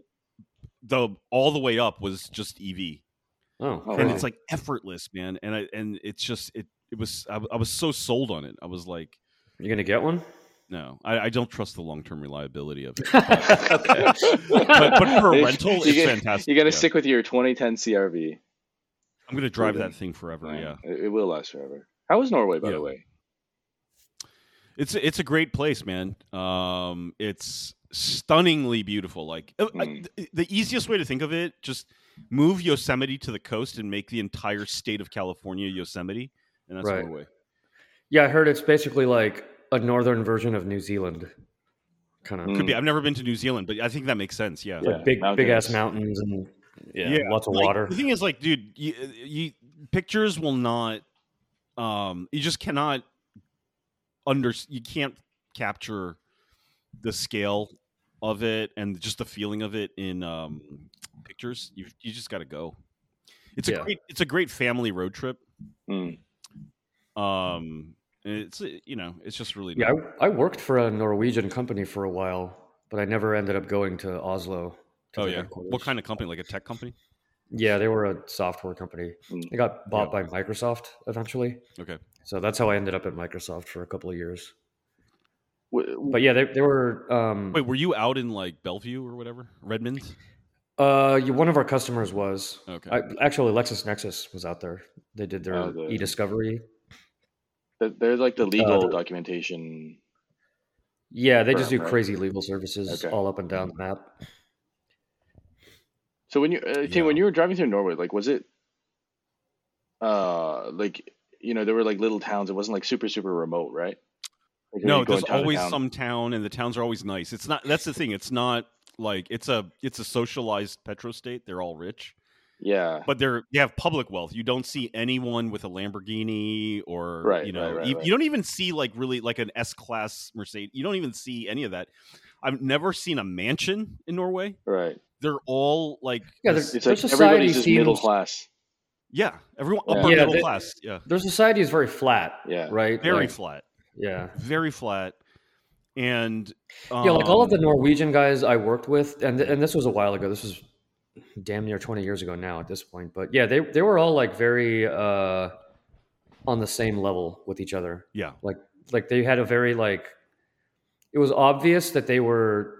the all the way up was just E V. oh, Oh, And wow. it's like effortless, man. And I and it's just it it was I, I was so sold on it. I was like, you gonna get one? no, I, I don't trust the long term reliability of it. Okay. But, but for a You- rental, you it's get- fantastic. You got to yeah. stick with your twenty ten C R V. I'm gonna drive Proven. that thing forever. Yeah, It, it will last forever. How is Norway, by Yeah. the way? it's it's a great place, man. Um, it's stunningly beautiful. Like uh, I- Mm. th- the easiest way to think of it, just move Yosemite to the coast and make the entire state of California Yosemite, and that's Right. Norway. Yeah, I heard it's basically like a northern version of New Zealand, kind of Mm. Could be. I've never been to New Zealand, but I think that makes sense. Yeah. Yeah. like big, big ass mountains. mountains and Yeah, Yeah, lots of like, water. the thing is, like, dude, you, you pictures will not. Um, you just cannot under. You can't capture the scale of it and just the feeling of it in um pictures. You you just got to go. It's a Yeah. great it's a great family road trip. Mm. Um, and it's uh, you know it's just really Yeah, nice. I, I worked for a Norwegian company for a while, but I never ended up going to Oslo to Oh their yeah, headquarters. what kind of company? Like a tech company? Yeah, they were a software company. Mm. They got bought Yeah. by Microsoft eventually. Okay. So that's how I ended up at Microsoft for a couple of years. W- But yeah, they they were um Wait, were you out in like Bellevue or whatever, Redmond? uh you- one of our customers was Okay. I, actually LexisNexis was out there. They did their Oh, the- e-discovery. th- There's like the legal Uh, the- documentation. Yeah, they just Firm, do right? crazy legal services Okay. all up and down the map. So when you, uh, Tim, Yeah. when you were driving through Norway, like, was it, uh, like, you know, there were like little towns. It wasn't like super super remote, right? Like, No, you going there's town to always town? some town, and the towns are always nice. It's not. That's the thing. It's not like it's a it's a socialized petrostate. They're all rich, Yeah. but they're they have public wealth. You don't see anyone with a Lamborghini or Right, you know right, right, you, right. you don't even see like really like an S class Mercedes. You don't even see any of that. I've never seen a mansion in Norway. Right. They're all like Yeah, this- It's Their like society everybody's just middle seems- class. yeah, everyone Yeah. upper Yeah, middle they- class. Yeah, Their society is very flat. Yeah. Right? very Like, flat, yeah. very flat, and Yeah, like all of the um, Norwegian guys I worked with, and and this was a while ago. This was damn near twenty years ago now at this point. But yeah, they they were all like very uh, on the same level with each other. yeah. Like like they had a very like it was obvious that they were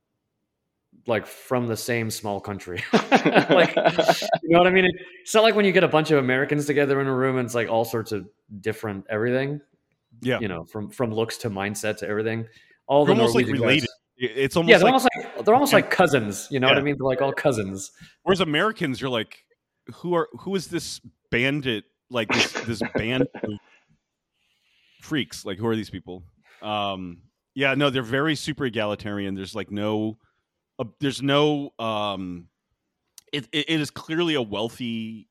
like from the same small country. Like you know what I mean? It's not like when you get a bunch of Americans together in a room and it's like all sorts of different everything. Yeah. You know, from from looks to mindset to everything. All They're the almost like Norwegian related. guys- It's almost yeah, they're like almost like they're almost like cousins. You know what I Yeah. mean? They're like all cousins. whereas Americans, you're like, who are who is this bandit? Like this this band of freaks? Like who are these people? Um, yeah, no, they're very super egalitarian. There's like no, uh, there's no. Um, it, it it is clearly a wealthy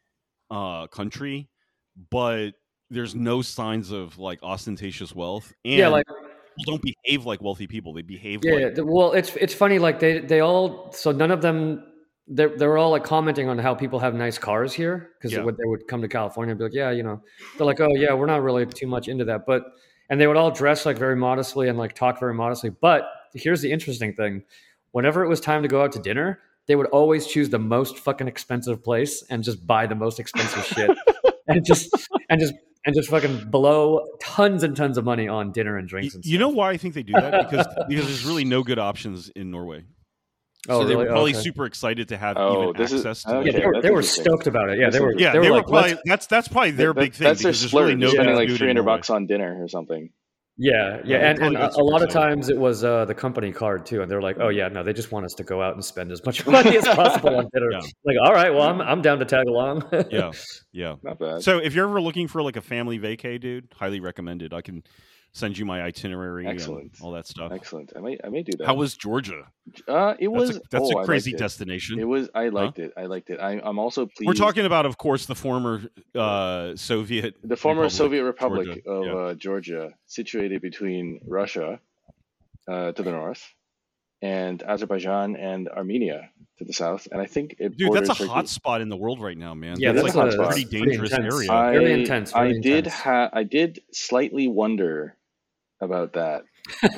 uh country, but there's no signs of like ostentatious wealth. And Yeah, like people don't behave like wealthy people. They behave yeah. like th- Well, it's it's funny. Like they they all so none of them they they were all like commenting on how people have nice cars here because Yeah. they would they would come to California and be like, yeah, you know, they're like, oh yeah, we're not really too much into that, but and they would all dress like very modestly and like talk very modestly. But here's the interesting thing: whenever it was time to go out to dinner, they would always choose the most fucking expensive place and just buy the most expensive shit and just and just and just fucking blow tons and tons of money on dinner and Y- drinks and you stuff. know why I think they do that? Because because there's really no good options in Norway. Oh, so they really? were Oh, probably okay. super excited to have Oh, even this is- access to. okay, Yeah, like, they were, that's they were interesting. stoked about it. Yeah, That's they were. interesting. yeah, they were like, probably let's- that's that's probably their That- big thing. That's their because there's splurge. really no spending good like food in three hundred Norway. bucks on dinner or something. yeah, yeah, they and, probably and got a, a super lot of excited. times it was uh, the company card too, and they're like, "Oh yeah, no, they just want us to go out and spend as much money as possible on dinner." Yeah. Like, all right, well, I'm I'm down to tag along. Yeah, yeah. Not bad. So if you're ever looking for like a family vacay, dude, highly recommended. I can send you my itinerary Excellent. and all that stuff. Excellent. I may I may do that. How was Georgia? uh, it That's was a, that's oh, a I crazy liked it. destination. It was. I liked it. I liked it. I, I'm also pleased. We're talking about, of course, the former uh, Soviet, the former Republic, Soviet Republic Georgia. of Yeah. uh, Georgia, situated between Russia uh, to the north and Azerbaijan and Armenia to the south. And I think it Dude, borders that's a Turkey. hot spot in the world right now, man. Yeah, that's that's like a- a that's pretty pretty dangerous intense. area. I, Very intense, very I did intense. ha- I did slightly wonder about that,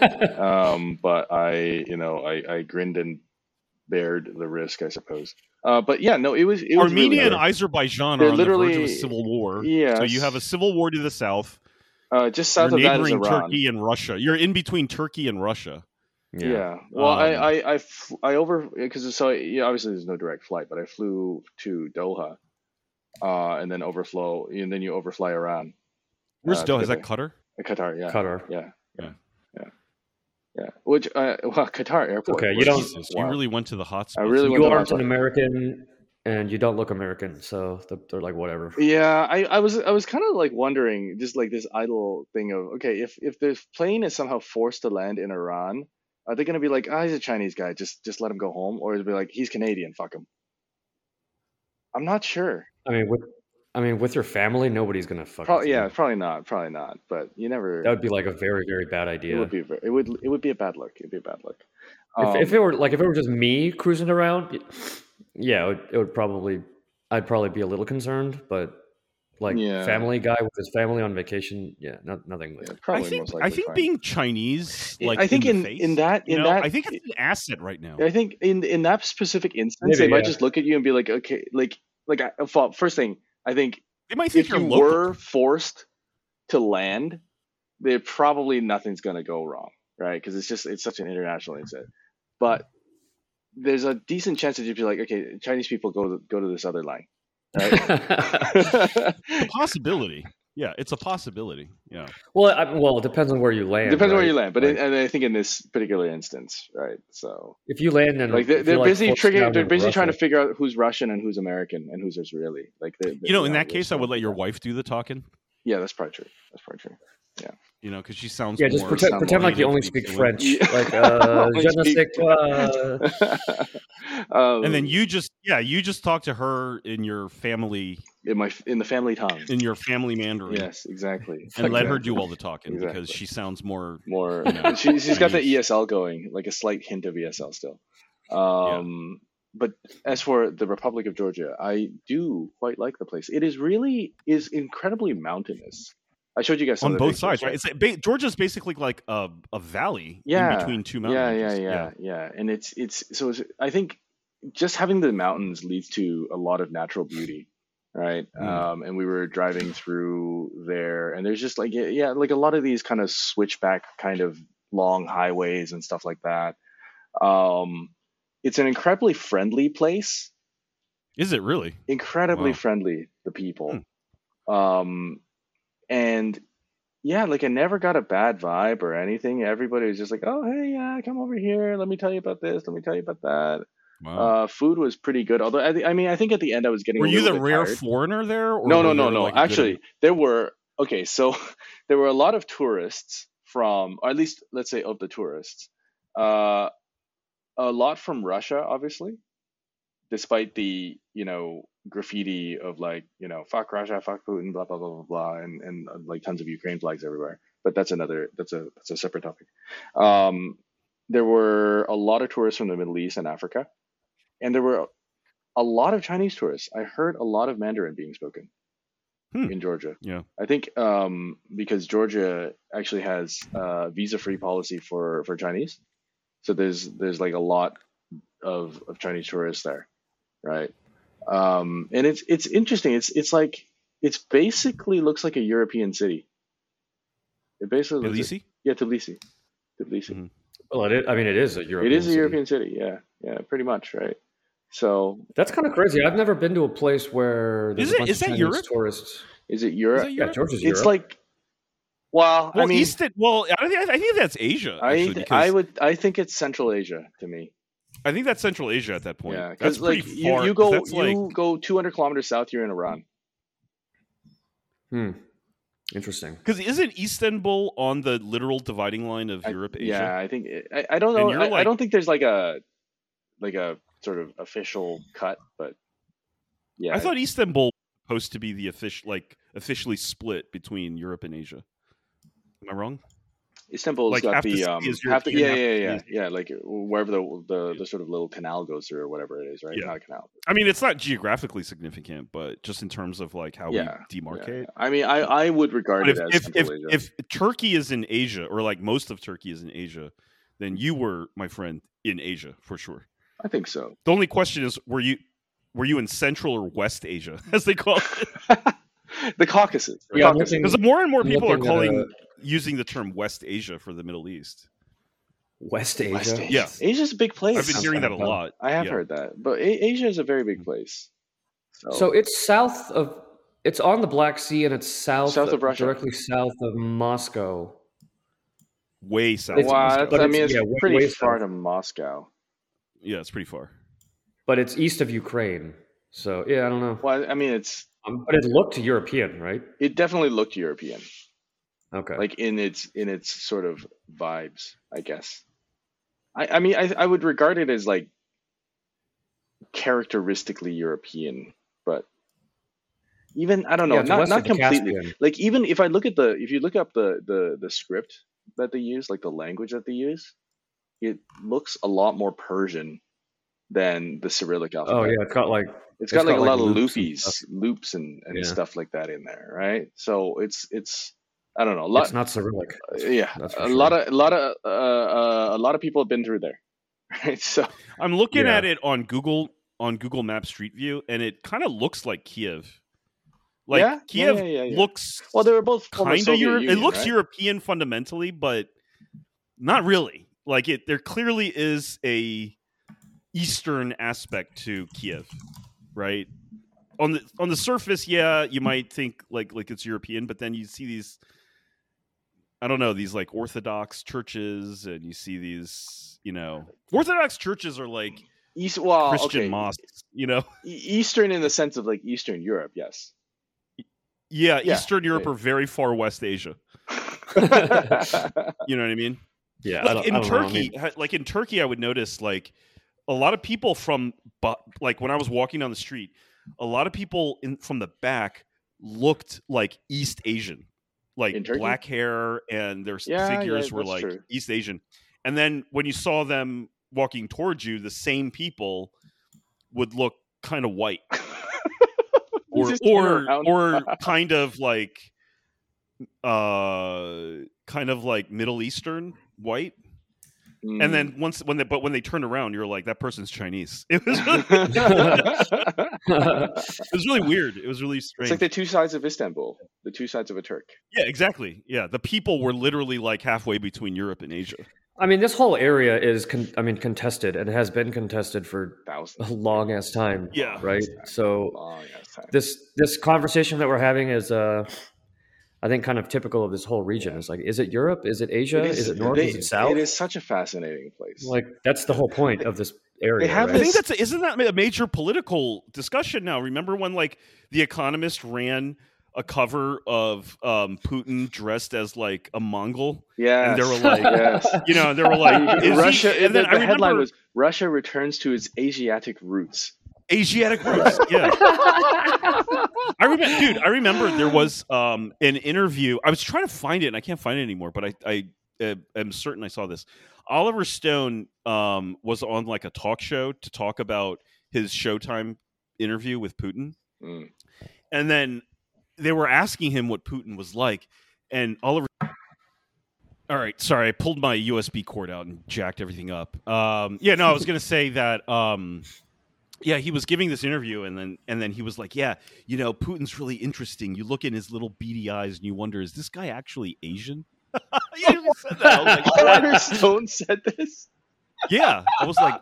um, but I, you know, I, I grinned and bared the risk, I suppose. Uh, but yeah, no, it was. It was Armenia really and Azerbaijan They're are on the verge of a literally- civil war. yes. So you have a civil war to the south. uh, just south You're of that is neighboring Iran. Turkey and Russia. You're in between Turkey and Russia. Yeah. Well, I, Um, I, I, fl- I over because so yeah, obviously there's no direct flight, but I flew to Doha, uh, and then overflow, and then you overfly Iran, Where's Uh, Doha? Is that together. Qatar? Qatar. Yeah. Qatar. Yeah. Yeah. Yeah. Yeah. Which, uh, well, Qatar airport. Okay, you was don't- Jesus, you wild. really went to the hot I spots. really went You to aren't hotspot. an American, and you don't look American, so they're, they're like whatever. Yeah, I, I was I was kind of like wondering, just like this idle thing of, okay, if if the plane is somehow forced to land in Iran, are they gonna be like, ah, he's a Chinese guy, just just let him go home, or is it be like, he's Canadian, fuck him? I'm not sure. I mean, with I mean, with your family, nobody's gonna fuck with Probably, you. yeah, probably not, probably not. But you never. That would be like a very, very bad It idea. would be. ver- It would. It would be a bad look. It'd be a bad look. If, if Um, it were like if it were just me cruising around, yeah, it would, it would probably I'd probably be a little concerned, but like Yeah. family guy with his family on vacation, yeah, no, nothing. yeah, Like, I probably think most I likely think fine. being Chinese, I- like I think in, in the face, in that you in know, that I think it's an asset right now. I think in in that specific instance, Maybe, they might yeah. just look at you and be like, okay, like like I, well, first thing, I think They might think if you're you local. were forced to land, there probably nothing's gonna go wrong, right? Because it's just it's such an international incident. But there's a decent chance that you'd be like, okay, Chinese people go to, go to this other line, right? a possibility. Yeah, it's a possibility. Yeah. well, I, well, it depends on where you land. Depends on where right? you land, but Like, in, and I think in this particular instance, right? So if you land in like they're, if they're you're, like, busy forced triggering, down they're in busy trying to Russia- figure out who's Russian and who's American and who's Israeli. Like they, they- You know, in yeah, that they're case, I trying would to let figure your out. wife do the talking. Yeah, that's probably true. That's probably true. You know, because she sounds Yeah, just more pretend, sound pretend more like you only native speak and French. Yeah. Like, uh, Only je ne sais speak- quoi. um, And then you just, yeah, you just talk to her in your family, in my in the family tongue. in your family Mandarin, Yes, exactly. and let her Exactly. do all the talking because Exactly. she sounds more. More. you know, she she's got the Chinese. E S L going, like a slight hint of E S L still. Um, But as for the Republic of Georgia, I do quite like the place. It is really is incredibly mountainous. I showed you guys some On of the both pictures, sides, right? right? It's like, ba- Georgia's basically like a, a valley Yeah, in between two mountain yeah, yeah, ranges. yeah, yeah. And it's it's so it's, I think just having the mountains leads to a lot of natural beauty, right? Mm. Um, and we were driving through there, and there's just like yeah, yeah, like a lot of these kind of switchback kind of long highways and stuff like that. Um, it's an incredibly friendly place, Is it really? incredibly Wow. friendly. The people, um, and yeah, like I never got a bad vibe or anything. Everybody was just like, "Oh, hey, yeah, come over here. Let me tell you about this. Let me tell you about that." Wow. Uh, food was pretty good. Although I, thi- I mean, I think at the end I was getting. Were a you little the bit rare tired. foreigner there? Or No, no, were no, there, no. like, a good- Actually, there were okay. So there were a lot of tourists from, or at least let's say of the tourists, uh, a lot from Russia, obviously, despite the you know graffiti of like you know fuck Russia, fuck Putin, blah blah blah blah blah, and and uh, like tons of Ukraine flags everywhere. But that's another that's a that's a separate topic. Um, there were a lot of tourists from the Middle East and Africa, and there were a lot of Chinese tourists. I heard a lot of Mandarin being spoken Hmm. in Georgia. Yeah. I think um, because Georgia actually has a visa-free policy for for Chinese, so there's there's like a lot of of Chinese tourists there, right? Um, and it's it's interesting. It's it's like it's basically looks like a European city. It basically looks like, Tbilisi? yeah, Tbilisi, Tbilisi. Mhm. Well, it is, I mean, it is a European. It is a city. European city. Yeah, yeah, pretty much, right? So That's kind of crazy. I've never been to a place where there's Is a it- bunch is of that Chinese Europe? tourists. is it Is Europe? that Yeah, Europe? Georgia's It's Europe. like, well, Well, I mean, Easton. Well, I think I think that's Asia. I Actually, th- because I would I think it's Central Asia to me. I think that's Central Asia at that point. Yeah, that's because like pretty you, far. you go That's you like go two hundred kilometers south, you're in Iran. Hmm. Interesting. because isn't Istanbul on the literal dividing line of I- Europe Asia? Yeah, I think it, I, I don't And know. you're I, I like- don't think there's like a like a sort of official cut, but yeah, I thought Istanbul was supposed to be the official, like officially split between Europe and Asia. Am I wrong? Istanbul's like, got half the the city um is half the, European, yeah half yeah the yeah city yeah like wherever the, the the sort of little canal goes through or whatever it is, right? Yeah. Not a canal. I mean, it's not geographically significant, but just in terms of like how Yeah, we demarcate. Yeah. I mean, I I would regard But it if as if, Central if, Asia. if Turkey is in Asia, or like most of Turkey is in Asia, then you were, my friend, in Asia for sure. I think so. The only question is, were you were you in Central or West Asia, as they call it? The Caucasus. The Yeah, I'm Caucasus. looking- Because more and more I'm people are looking at calling a- using the term West Asia for the Middle East. West Asia. West Asia. Yeah. Asia's a big place. I've been sounds hearing that a kinda fun. lot. I have Yeah. heard that, but A- Asia is a very big place. So, So it's south of. It's on the Black Sea and it's south, South of Russia. directly south of Moscow. Way south. It's- of wow, Moscow. that's, But I it's- mean, it's yeah, way- pretty way far south. to Moscow. Yeah, it's pretty far. But it's east of Ukraine. So yeah, I don't know. Well, I mean, it's Um, but it looked European, right? it definitely looked European, Okay. like in its in its sort of vibes, I guess. I I mean, I I would regard it as like characteristically European, but even I don't know, Yeah, it's not west not of the completely. Caspian. Like even if I look at the if you look up the the the script that they use, like the language that they use, it looks a lot more Persian than the Cyrillic Oh alphabet. yeah, it's got like It's it's got like got a like lot of loops and stuff. loopies, loops and and Yeah, stuff like that in there, right? So it's it's I don't know, a it's lot. not Cyrillic. Yeah, That's for a lot sure. of a lot of uh, uh, a lot of people have been through there, right? So I'm looking Yeah. at it on Google on Google Maps Street View, and it kind of looks like Kiev. Like yeah, yeah, Kiev yeah, yeah, yeah. looks Well, they were both former kind of Soviet Europe. Union, It looks right? European fundamentally, but not really. Like it, there clearly is a Eastern aspect to Kiev, right? On the on the surface, yeah, you might think like like it's European, but then you see these, I don't know, these like Orthodox churches, and you see these, you know, Orthodox churches are like East, well, Christian okay, mosques, you know. E- Eastern in the sense of like Eastern Europe, yes. Yeah, Yeah, Eastern Europe yeah. or very far West Asia. You know what I mean? Yeah, I Like don't, in I don't know. I Turkey, mean, ha- like in Turkey, I would notice like a lot of people from, bu- like when I was walking down the street, a lot of people in from the back looked like East Asian, like In Turkey? black hair, and their s- Yeah, yeah, figures were that's like true. East Asian. And then when you saw them walking towards you, the same people would look kind of white, You or just turn or around. or kind of like uh kind of like Middle Eastern white. Mm. And then once when they but when they turned around, you're like, that person's Chinese. It was really, it was really weird. It was really It's strange. like the two sides of Istanbul, the two sides of a Turk. Yeah, exactly. Yeah, the people were literally like halfway between Europe and Asia. I mean, this whole area is, con- I mean, contested and has been contested for Thousands. a long ass time. Yeah. Right. So Long ass time. this this conversation that we're having is, uh, I think, kind of typical of this whole region. It's like, is it Europe? Is it Asia? Is, it north? they- is it south? It is such a fascinating place. Like that's the whole point of this area. have I right? think this- that's a, isn't that a major political discussion now? Remember when like The Economist ran a cover of um, Putin dressed as like a Mongol, yeah, and they were like, yes. you know, they were like, is Russia. He? And the then I the headline remember was Russia returns to its Asiatic roots. Asiatic roots. Yeah. I remember, dude. I remember there was um, an interview. I was trying to find it, and I can't find it anymore. But I, I uh, am certain I saw this. Oliver Stone um, was on like a talk show to talk about his Showtime interview with Putin, Mm. and then they were asking him what Putin was like, and Oliver. All right, sorry, I pulled my U S B cord out and jacked everything up. Um, yeah, no, I was gonna say that. Um, Yeah, he was giving this interview, and then and then he was like, "Yeah, you know, Putin's really interesting. You look in his little beady eyes, and you wonder, is this guy actually Asian?" He actually said that. I was like, Oliver "What?" Stone said this. Yeah, I was like,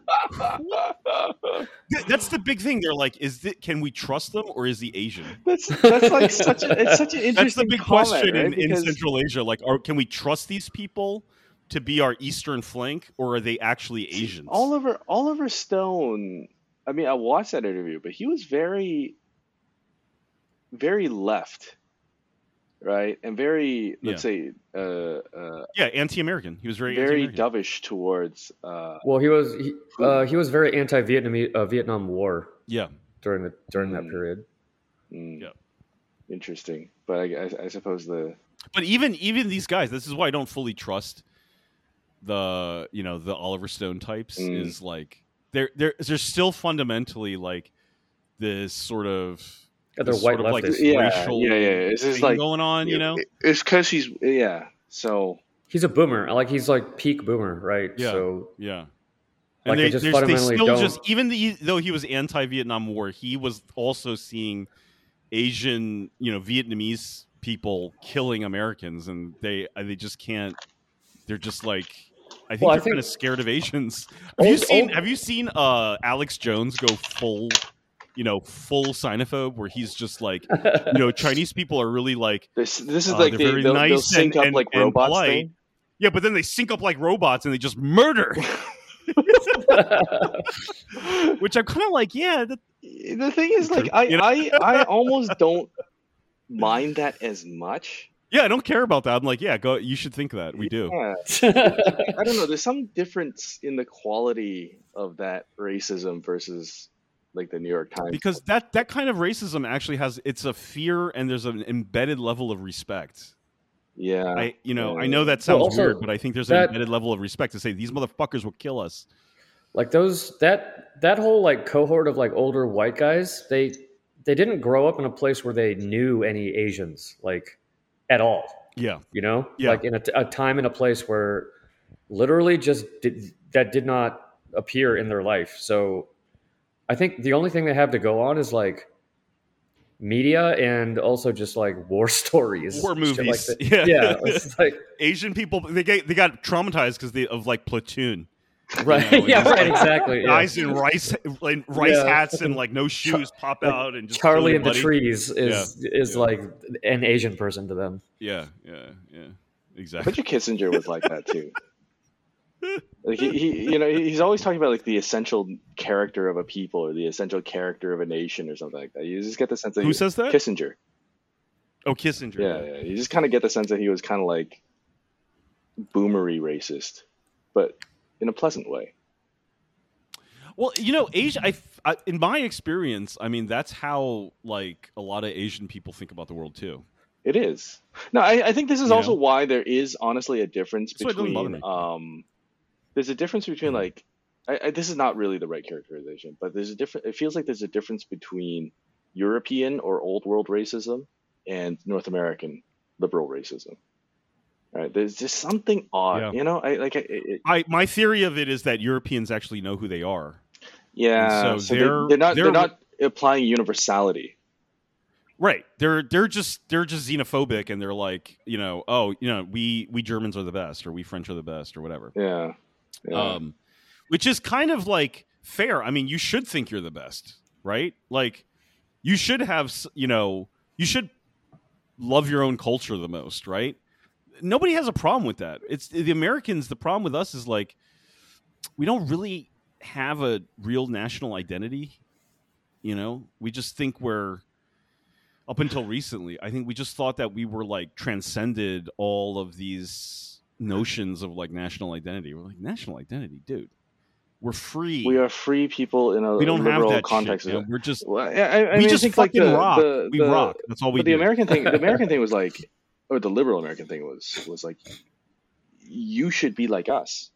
Th- "That's the big thing." They're like, "Is it? Can we trust them, or is he Asian?" That's that's like such a it's such an interesting. That's the big comment, question right? in, in Because Central Asia. Like, are can we trust these people to be our eastern flank, or are they actually Asians? Oliver Oliver Stone. I mean, I watched that interview, but he was very, very left, right, and very let's say uh, uh, Yeah, anti-American. He was very very anti-American. dovish towards. Uh, Well, he was he, uh, he was very anti-Vietnam uh, Vietnam War Yeah. during the during that Mm. period. mm, Yeah. Interesting, but I, I, I suppose the But even even these guys, this is why I don't fully trust the you know the Oliver Stone types. Mm. Is like they're they're they're still fundamentally like this sort of Yeah, they're this white sort of like leftists. yeah racial yeah yeah. It's just thing like going on, you know. it's because he's yeah. So He's a boomer. Like he's like peak boomer, right? Yeah. So Yeah. Like, And they they, just there's- they fundamentally still don't- just even the, though he was anti-Vietnam War, he was also seeing Asian, you know, Vietnamese people killing Americans, and they uh, they just can't. They're just like, I think Well, I they're think- kind of scared of Asians. Have you Old- seen? old- Have you seen uh, Alex Jones go full, you know, full xenophobe, where he's just like, you know, Chinese people are really like, this this is Uh, like they're they, very they'll, nice they'll sync and- up and- like and robots polite. thing. yeah, but then they sync up like robots and they just murder, which I'm kind of like, yeah, that, The thing is, like, I, You know? I, I almost don't mind that as much. yeah, I don't care about that. I'm like, yeah, go. You should think that we do. Yeah. I don't know. There's some difference in the quality of that racism versus like the New York Times. Because that that kind of racism actually has it's a fear and there's an embedded level of respect. Yeah, I you know yeah, I know yeah. that sounds Well, also, weird, but I think there's that- an embedded level of respect to say these motherfuckers will kill us. Like those that that whole like cohort of like older white guys, they they didn't grow up in a place where they knew any Asians like at all. Yeah, You know, Yeah. like in a, a time and a place where literally just did, that did not appear in their life. So I think the only thing they have to go on is like media and also just like war stories, war shit like movies. that. yeah, Yeah, it's like Asian people they get they got traumatized because they of like Platoon. right. know, and yeah, just, right. like, Exactly. Yeah. Guys in rice like rice Yeah, hats and fucking like no shoes pop like out and just Charlie kill in the everybody. trees is is Yeah. like an Asian person to them. Yeah, yeah, yeah. I Exactly. bet you Kissinger was like that too. Like he, he, you know, he's always talking about like the essential character of a people or the essential character of a nation or something like that. You just get the sense that Who he, says that? Kissinger. Oh, Kissinger. Yeah, yeah. You just kind of get the sense that he was kind of like boomery racist, but in a pleasant way. Well, you know, Asia. I, I, in my experience, I mean, that's how like a lot of Asian people think about the world too. It is. No, I, I think this is You also know? why there is honestly a difference That's why it doesn't bother between. me. Um, there's a difference between like, I, I, this is not really the right characterization, but there's a different. It feels like there's a difference between European or old world racism and North American liberal racism. Right? There's just something odd, Yeah. you know. I like. I, it, I my theory of it is that Europeans actually know who they are. yeah. And so So, they, they're- they're not. They're, they're- not applying universality. Right. They're they're just they're just xenophobic and they're like, you know, oh, you know, we we Germans are the best or we French are the best or whatever. Yeah. Yeah. Um which is kind of like fair. I mean, you should think you're the best, right? Like you should have, s- you know, you should love your own culture the most, right? Nobody has a problem with that. It's the Americans, the problem with us is like we don't really have a real national identity, you know? We just think we're up until recently, I think we just thought that we were like transcended all of these notions of like national identity. We're like, national identity, dude. We're free. we are free people in a We don't have liberal that context. shit. Man. We're just Well, I, I we mean, I just think, like, fucking the- rock. the- we the- rock. That's all we But the do. American thing, the American thing was like, or the liberal American thing was was like, you should be like us,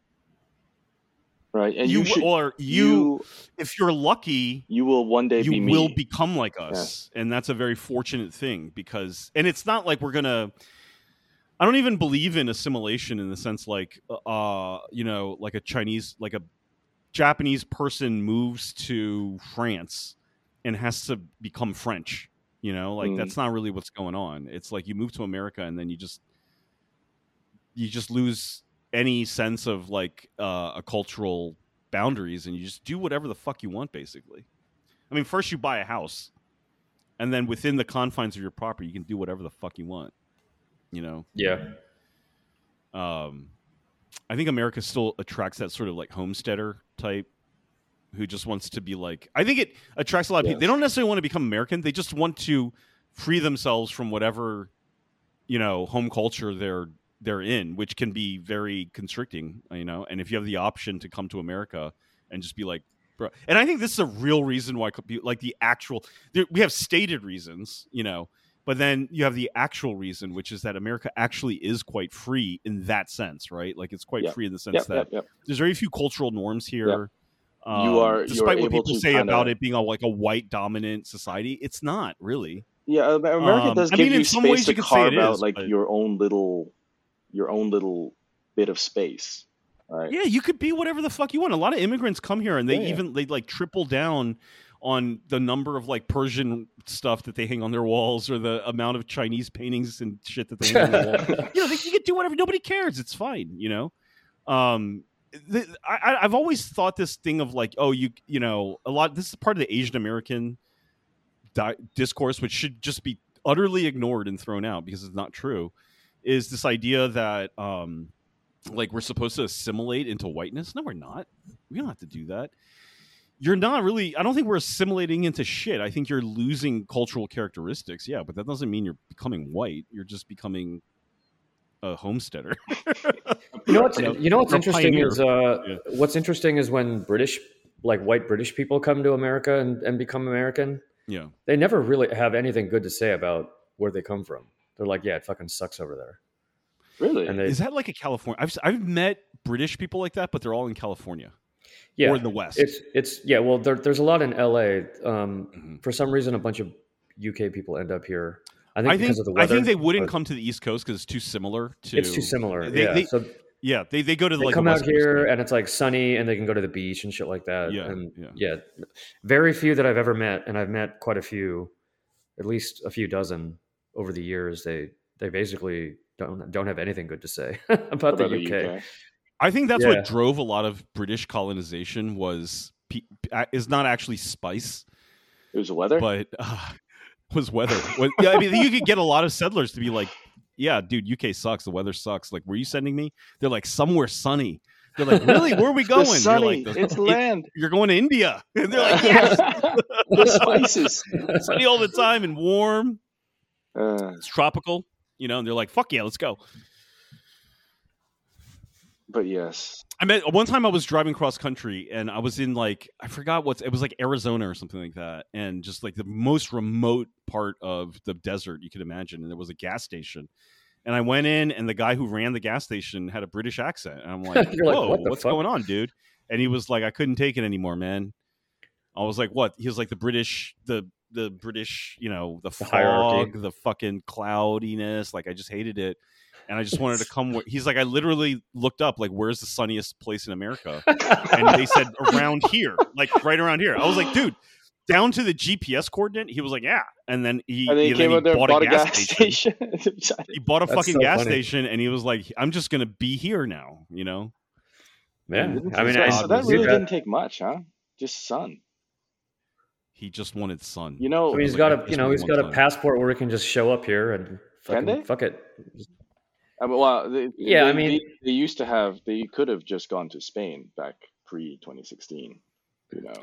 right? And you, you, should, or you, you if you're lucky, you will one day you be me. will become like us, and that's a very fortunate thing because, and it's not like we're gonna. I don't even believe in assimilation in the sense like, uh, you know, like a Chinese, like a Japanese person moves to France and has to become French. You know, like Mm. that's not really what's going on. It's like you move to America and then you just you just lose any sense of like uh, a cultural boundaries and you just do whatever the fuck you want. Basically, I mean, first you buy a house, and then within the confines of your property, you can do whatever the fuck you want. You know. Yeah. Um, I think America still attracts that sort of like homesteader type who just wants to be like, I think it attracts a lot of Yes. people. They don't necessarily want to become American. They just want to free themselves from whatever, you know, home culture they're, they're in, which can be very constricting, you know? And if you have the option to come to America and just be like, bro, and I think this is a real reason why, like the actual, there, we have stated reasons, you know, but then you have the actual reason, which is that America actually is quite free in that sense, right? Like it's quite Yep. free in the sense Yep, that yep, yep. there's very few cultural norms here. Um, You are- despite you're what able people to say kinda- about it being a, like a white dominant society, it's not really. Yeah, Am- America Um, does I give mean, you in some space ways to you could say it carve out is, like but- your own little, your own little bit of space, right? Yeah, you could be whatever the fuck you want. A lot of immigrants come here and they Yeah, yeah. even they like triple down on the number of like Persian stuff that they hang on their walls or the amount of Chinese paintings and shit that they hang on their wall. You know, they, you can do whatever. Nobody cares. It's fine. You know, um, the, I, I've always thought this thing of like, oh, you, you know, a lot. This is part of the Asian American di- discourse, which should just be utterly ignored and thrown out because it's not true. Is this idea that, um, like, we're supposed to assimilate into whiteness? No, we're not. We don't have to do that. You're not really. I don't think we're assimilating into shit. I think you're losing cultural characteristics. Yeah, but that doesn't mean you're becoming white. You're just becoming a homesteader. You know what's You know, you know what's or a interesting pioneer. is uh, Yeah. what's interesting is when British like white British people come to America and, and become American, Yeah. they never really have anything good to say about where they come from. They're like, yeah, it fucking sucks over there. Really? And they, Is that like a California? I've I've met British people like that, but they're all in California yeah, or in the West. It's it's yeah. Well, there, there's a lot in L A. Um, mm-hmm. For some reason, a bunch of U K people end up here. I think I because think, of the weather. I think they wouldn't but come to the East Coast because it's too similar to. It's too similar. They, yeah. They, so yeah, they, they go to the, they like come the out West here Coast. and it's like sunny and they can go to the beach and shit like that. Yeah, and yeah. yeah, very few that I've ever met, and I've met quite a few, at least a few dozen over the years. They they basically don't don't have anything good to say about, About the the U K. U K? I think that's Yeah. what drove a lot of British colonization was pe- is not actually spice, It was the weather. but uh, was weather. What- yeah, I mean, you could get a lot of settlers to be like, "Yeah, dude, U K sucks. The weather sucks. Like, were you sending me?" They're like, "Somewhere sunny." They're like, "Really? Where are we going?" The sunny. You're like, "The- it's it- land. You're going to India." And they're like, "Yes, The spices. sunny all the time and warm. Uh, It's tropical." You know, and they're like, "Fuck yeah, let's go." but yes. I met one time I was driving cross country and I was in like I forgot what's it was like Arizona or something like that, and just like the most remote part of the desert you could imagine, and there was a gas station, and I went in and the guy who ran the gas station had a British accent, and I'm like, You're like, "Whoa, what the what's fuck?" going on, dude?" And he was like, "I couldn't take it anymore, man." I was like, "What?" He was like, "The British, the the British, you know, the, The fog, hierarchy. the fucking cloudiness. Like I just hated it." And I just wanted to come. Where, he's like, I literally looked up, like, where's the sunniest place in America? And they said around here, like right around here. I was like, dude, down to the G P S coordinate. He was like, yeah. And then he, And then he and came then out there and bought, bought a gas, station. station. He bought a That's fucking so gas funny. station, and he was like, I'm just gonna be here now. You know? Yeah, Didn't I mean, take- I, so that we really got- didn't take much, huh? Just sun. He just wanted sun. You know, I mean, he's Like, got I a just you know want he's got a sun. passport where he can just show up here and fucking, they? fuck it. I mean, well, they, Yeah, they, I mean- they, they used to have. They could have just gone to Spain back pre twenty sixteen. You know,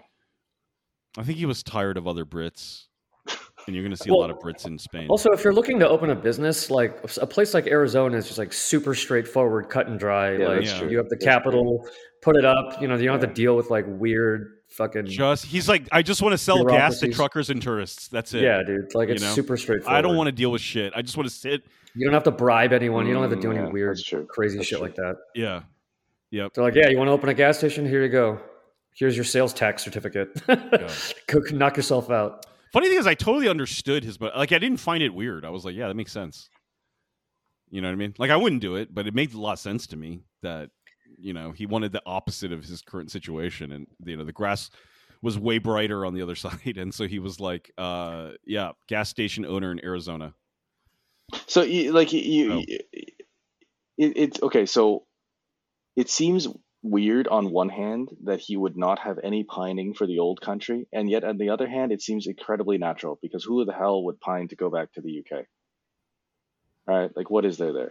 I think he was tired of other Brits, and you're gonna see Well, a lot of Brits in Spain. Also, if you're looking to open a business, like a place like Arizona is just like super straightforward, cut and dry. Yeah, like that's true. you have the That's capital, put it up. You know, you don't have Yeah. to deal with like weird fucking. just he's like, I just want to sell gas to Bureaucracies. truckers and tourists. That's it. yeah, dude. Like You it's know? super straightforward. I don't want to deal with shit. I just want to sit. You don't have to bribe anyone. You don't have to do Mm, any yeah, weird, that's true. crazy That's shit true. like that. Yeah. Yep. They're like, yeah, you want to open a gas station? Here you go. Here's your sales tax certificate. Go knock yourself out. Funny thing is, I totally understood his, but like I didn't find it weird. I was like, yeah, that makes sense. You know what I mean? Like I wouldn't do it, but it made a lot of sense to me that you know he wanted the opposite of his current situation, and you know the grass was way brighter on the other side, and so he was like, uh, yeah, gas station owner in Arizona. so you, like you, you Oh. it, it's okay. So it seems weird on one hand that he would not have any pining for the old country, and yet on the other hand, it seems incredibly natural because who the hell would pine to go back to the U K? Right? Like, what is there there?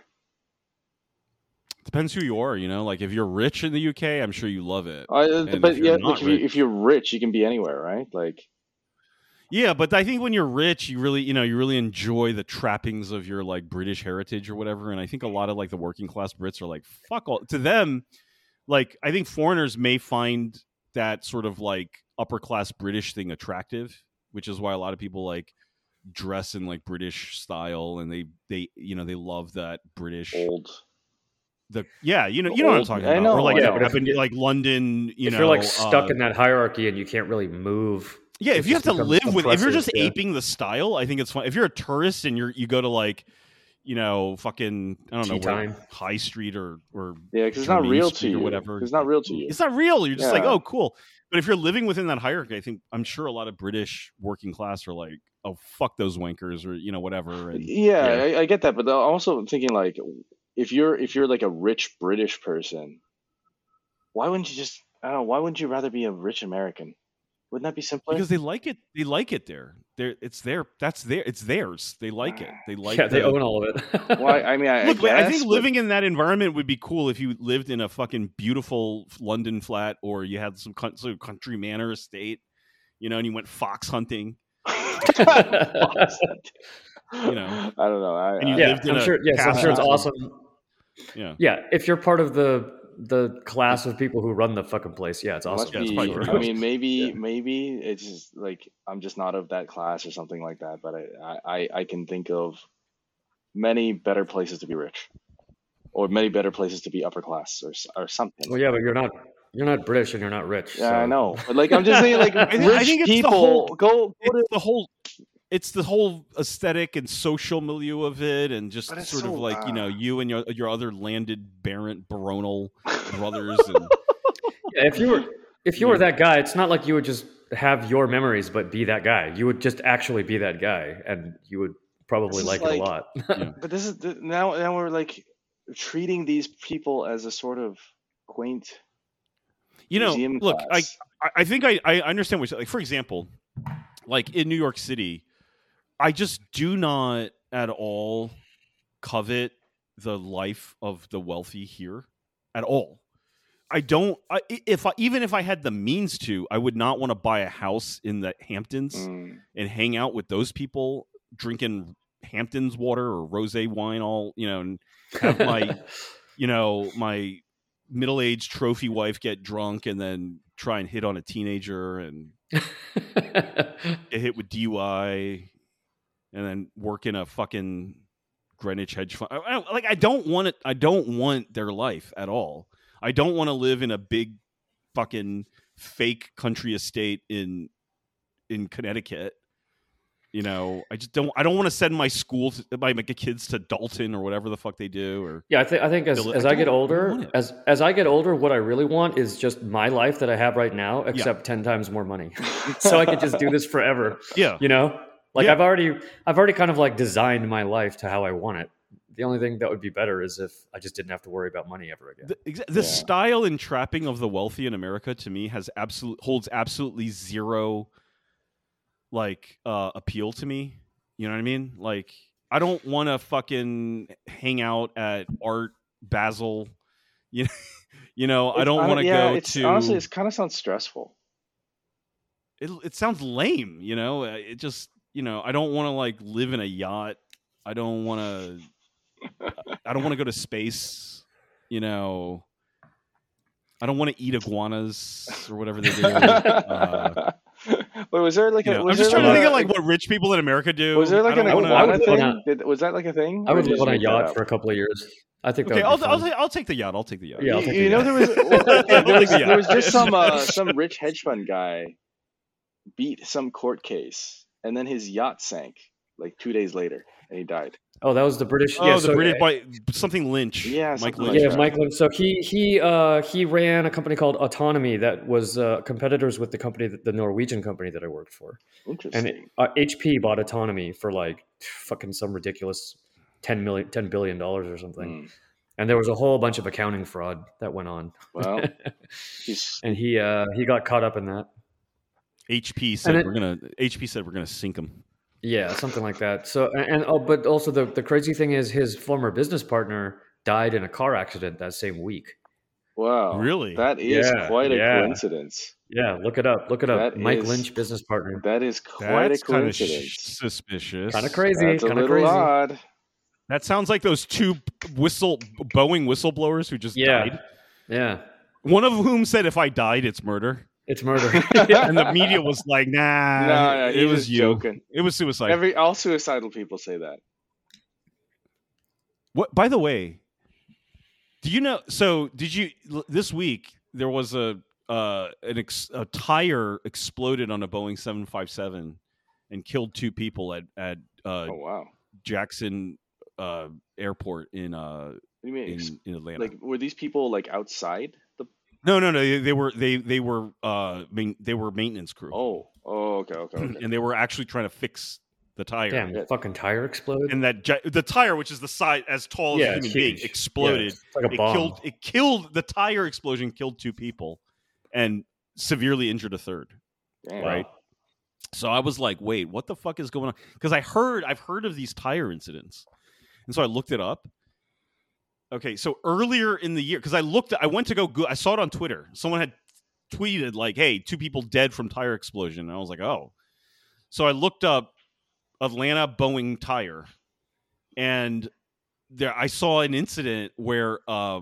Depends who you are, you know. Like if you're rich in the U K, I'm sure you love it. Uh, And but if you're yeah, not like if, you, rich- if you're rich, you can be anywhere, right? Like, Yeah, but I think when you're rich, you really, you know, you really enjoy the trappings of your like British heritage or whatever. And I think a lot of like the working class Brits are like, fuck all. To them, like I think foreigners may find that sort of like upper class British thing attractive, which is why a lot of people like dress in like British style, and they they you know they love that British old. the yeah you know you know what I'm Old- talking I about, know, or like yeah, yeah, but if happen, you- like London, you if know, you're like stuck uh, in that hierarchy and you can't really move. Yeah, It if you have just to becomes live with, if you're oppressive, just yeah. aping the style, I think it's fun. If you're a tourist and you're you go to like, you know, fucking I don't know, Tea where, time. High Street or or Yeah, because it's not Germain real Street to or you. whatever. It's not real to you. It's not real. You're just like, Yeah. oh, cool. But if you're living within that hierarchy, I think I'm sure a lot of British working class are like, oh, fuck those wankers, or you know, whatever. And Yeah, yeah. I, I get that, but I'm also thinking like, if you're if you're like a rich British person, why wouldn't you just I don't know, why wouldn't you rather be a rich American? Wouldn't that be simpler? because they like it. They like it there. They're it's their. That's their. It's theirs. They like it. They like. yeah, they the- own all of it. Why? I mean, I, Look, I, but I guess, think but- living in that environment would be cool if you lived in a fucking beautiful London flat, or you had some, coun- some country manor estate, you know, and you went fox hunting. You know. I don't know. I, And you I- yeah, lived in I'm a sure. Yes, I'm sure it's castle. awesome. Yeah, Yeah, if you're part of the the class of people who run the fucking place. Yeah, it's It awesome. must it's be. probably pretty I cool. mean, maybe Yeah. maybe it's just like I'm just not of that class or something like that. But I I, I can think of many better places to be rich, or many better places to be upper class, or s- or something. Well, yeah, but you're not you're not British and you're not rich. Yeah, so. I know. But like I'm just saying, like I, thi- rich I think it's people the whole go go to. it's the whole it's the whole aesthetic and social milieu of it, and just But it's sort of so, like you know uh, you and your your other landed barent baronal brothers and Yeah, if you were if you were that guy, it's not like you would just have your memories, but be that guy. You would just actually be that guy, and you would probably This is like, it like- a lot. Yeah. But this is the, now now we're like treating these people as a sort of quaint. you know museum look I class. I I think I I understand what you're- like for example, like in New York City, I just do not at all covet the life of the wealthy here at all. I don't. I, if I, even if I had the means to, I would not want to buy a house in the Hamptons Mm. and hang out with those people drinking Hamptons water or rosé wine all you know, and have my you know my middle-aged trophy wife get drunk and then try and hit on a teenager and get hit with D U I and then work in a fucking Greenwich hedge fund. I, I, like I don't want it. I don't want their life at all. I don't want to live in a big fucking fake country estate in in Connecticut. You know, I just don't. I don't want to send my school, to, my, my kids to Dalton or whatever the fuck they do. Or Yeah, I think I think as, Bill- as I I, get don't- I don't older, want it. as as I get older, what I really want is just my life that I have right now, except ten times more money, so I could just do this forever. yeah, You know, like Yeah. I've already I've already kind of like designed my life to how I want it. The only thing that would be better is if I just didn't have to worry about money ever again. the, exa- the Yeah. style and trapping of the wealthy in America to me has absolute holds absolutely zero like uh appeal to me. You know what I mean? Like I don't want to fucking hang out at Art Basel. You know, you know I It's don't hon- want to yeah, go it's, to. honestly, it kind of sounds stressful. it, it sounds lame. You know, Uh, it just you know I don't want to like live in a yacht. I don't want to. I don't want to go to space. You know. I don't want to eat iguanas or whatever they do. Uh, Wait, was there like you a? know, Was I'm just there trying to like think a- of like what rich people in America do. Was there like I an don't wanna- I iguana would live thing? on Did, was that like a thing? I Or would did you live on a just make that yacht up? for a couple of years. I think that Okay, would I'll, be I'll, fun. take, I'll take the yacht. I'll take the yacht. Yeah, I'll You, take you the know yacht. there was I'll there take was, the there was yacht. just some uh, some rich hedge fund guy beat some court case and then his yacht sank like two days later and he died. Oh, that was the British. Oh, yeah, the so, British by something Lynch. Yeah, Mike something Lynch. like yeah, that. Mike Lynch. So he he uh, he ran a company called Autonomy that was uh, competitors with the company, that, the Norwegian company that I worked for. Interesting. And it, uh, H P bought Autonomy for like fucking some ridiculous ten million, ten billion dollars or something. Mm. And there was a whole bunch of accounting fraud that went on. Well, he's And he uh, he got caught up in that. H P said And it- we're gonna. H P said we're gonna sink him. Yeah, something like that. So and, and oh, but also the the crazy thing is his former business partner died in a car accident that same week. wow. Really? That is Yeah, quite a yeah. coincidence. Yeah, look it up. Look it up. That Mike is- Lynch, business partner. That is quite That's a kind of coincidence. sh- suspicious. Kind of crazy. That's a Kind of little crazy. odd. That sounds like those two whistle Boeing whistleblowers who just Yeah. died. Yeah, One of whom said, "If I died, it's murder," it's murder. and the media was like, "Nah, No, no, it he's was just you. joking. It was suicide." Every all suicidal people say that. What? By the way, do you know? So, did you l- this week there was a uh, an ex, a tire exploded on a Boeing seven fifty-seven and killed two people at at uh, Oh wow. What Jackson uh, Airport in uh, do you mean? Ex- in, in Atlanta. like were these people like outside the? no, no, no. They, they were they they were uh, main, they were maintenance crew, Oh. Oh. Okay. Okay. Okay. and they were actually trying to fix the tire. Damn, the fucking tire exploded. And that gi- the tire, which is the size as tall Yeah, as a it's human being, huge. exploded. Yeah, it's like a it bomb. killed it killed the tire explosion killed two people and severely injured a third. Damn. Right. So I was like, wait, what the fuck is going on? Because I heard I've heard of these tire incidents. And so I looked it up. Okay, so earlier in the year, because I looked I went to go go I saw it on Twitter. Someone had tweeted like, hey, two people dead from tire explosion. And I was like, oh. So I looked up Atlanta Boeing tire, and there I saw an incident where um